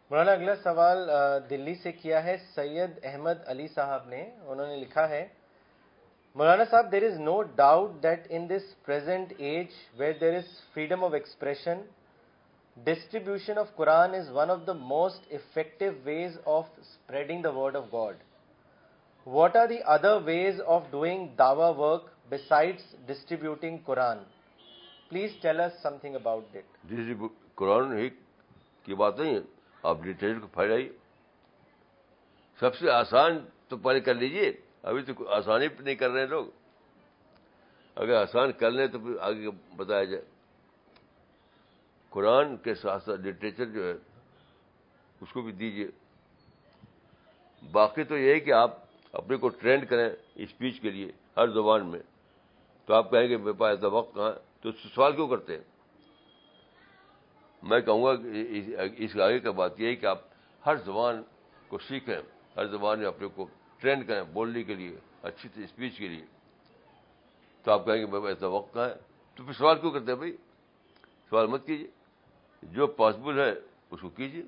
مولانا اگلا سوال دلی سے کیا ہے سید احمد علی صاحب نے. انہوں نے لکھا ہے مولانا صاحب, there is no doubt that in this present age where there is freedom of expression, distribution of Quran is one of the most effective ways of spreading the word of God. What are the other ways of doing dawah work besides distributing Quran? Please tell us something about it. Distribute Quran ہی کی بات نہیں ہے, آپ لٹریچر کو پھیلائیے. سب سے آسان تو پہلے کر لیجیے, ابھی تو آسانی پہ نہیں کر رہے لوگ. اگر آسان کر لیں تو پھر آگے بتایا جائے. قرآن کے ساتھ ساتھ لٹریچر جو ہے اس کو بھی دیجیے. باقی تو یہ ہے کہ آپ اپنے کو ٹرینڈ کریں اسپیچ کے لیے ہر زبان میں. تو آپ کہیں گے میرے پاس ایسا وقت کہاں, تو سوال کیوں کرتے ہیں؟ میں کہوں گا کہ اس آگے کا بات یہ ہے کہ آپ ہر زبان کو سیکھیں, ہر زبان میں اپنے کو ٹرینڈ کریں بولنے کے لیے, اچھی اسپیچ کے لیے. تو آپ کہیں گے میرے پاس ایسا وقت کہاں ہے, تو پھر سوال کیوں کرتے ہیں بھائی؟ سوال مت کیجیے, جو پاسبل ہے اس کو کیجیے.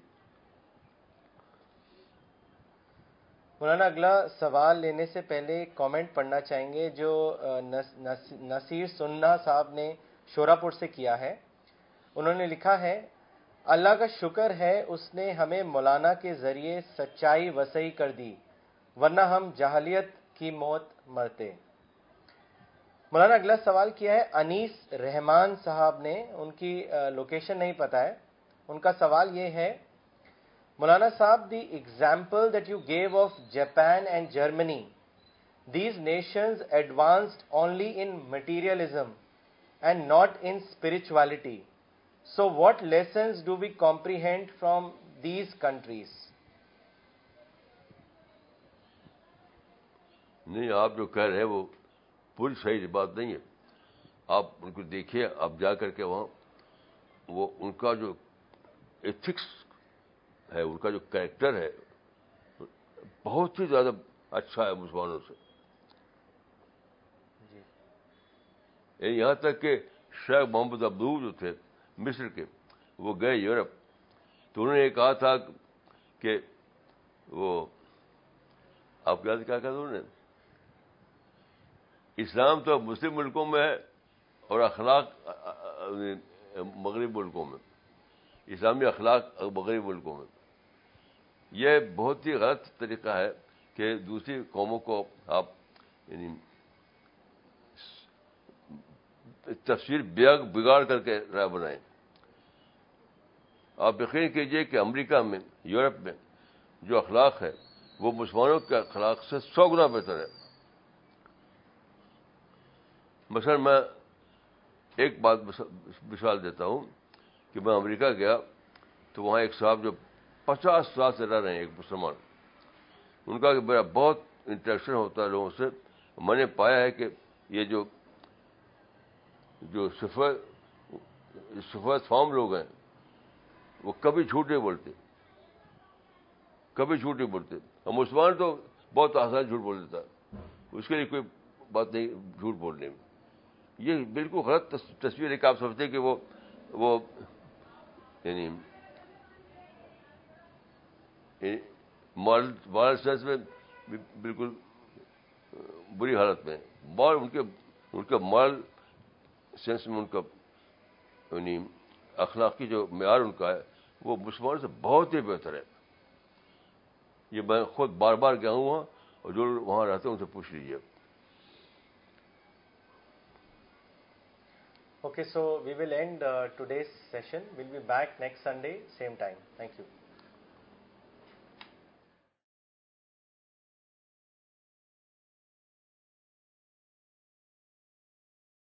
مولانا اگلا سوال لینے سے پہلے ایک کامنٹ پڑھنا چاہیں گے جو نصیر سننا صاحب نے شوراپور سے کیا ہے. انہوں نے لکھا ہے اللہ کا شکر ہے اس نے ہمیں مولانا کے ذریعے سچائی وسیع کر دی, ورنہ ہم جہلیت کی موت مرتے. مولانا اگلا سوال کیا ہے انیس رحمان صاحب نے, ان کی لوکیشن نہیں پتا ہے. ان کا سوال یہ ہے Maulana sahab, the example that you give of Japan and Germany, these nations advanced only in materialism and not in spirituality. So what lessons do we comprehend from these countries? نہیں, آپ جو کہہ رہے ہیں وہ پوری صحیح بات نہیں ہے. آپ ان کو دیکھیے, آپ جا کر کے وہاں وہ ان کا جو ایتھکس ہے, ان کا جو کریکٹر ہے بہت ہی زیادہ اچھا ہے مسلمانوں سے. یہاں تک کہ شیخ محمد عبدو جو تھے مصر کے, وہ گئے یورپ, تو انہوں نے یہ کہا تھا کہ وہ آپ کیا کہا تھا انہوں نے, اسلام تو مسلم ملکوں میں ہے اور اخلاق مغرب ملکوں میں, اسلامی اخلاق مغرب ملکوں میں. یہ بہت ہی غلط طریقہ ہے کہ دوسری قوموں کو آپ یعنی تفسیر بگاڑ کر کے رائے بنائیں. آپ یقین کیجئے کہ امریکہ میں, یورپ میں جو اخلاق ہے وہ مسلمانوں کے اخلاق سے سو گنا بہتر ہے. مثلا میں ایک بات مثال دیتا ہوں کہ میں امریکہ گیا تو وہاں ایک صاحب جو پچاس سال سے رہ رہے ہیں, ایک مسلمان, ان کا کہ میرا بہت انٹریکشن ہوتا ہے لوگوں سے. میں نے پایا ہے کہ یہ جو جو سفید فام لوگ ہیں وہ کبھی جھوٹ نہیں بولتے, کبھی جھوٹ نہیں بولتے. اور مسلمان تو بہت آسان جھوٹ بول دیتا ہے, اس کے لیے کوئی بات نہیں جھوٹ بولنے میں. یہ بالکل غلط تصویر ہے کہ آپ سمجھتے ہیں کہ وہ وہ یعنی مارل سینس میں بالکل بری حالت میں, اور ان کے ان کے مارل سینس میں ان کا یعنی اخلاقی جو معیار ان کا ہے وہ مسلمان سے بہت ہی بہتر ہے. یہ میں خود بار بار گیا ہوں وہاں, اور جو وہاں رہتے ہیں ان سے پوچھ لیجیے. Okay, so we will end uh, today's session. We'll be back next Sunday, same time. Thank you.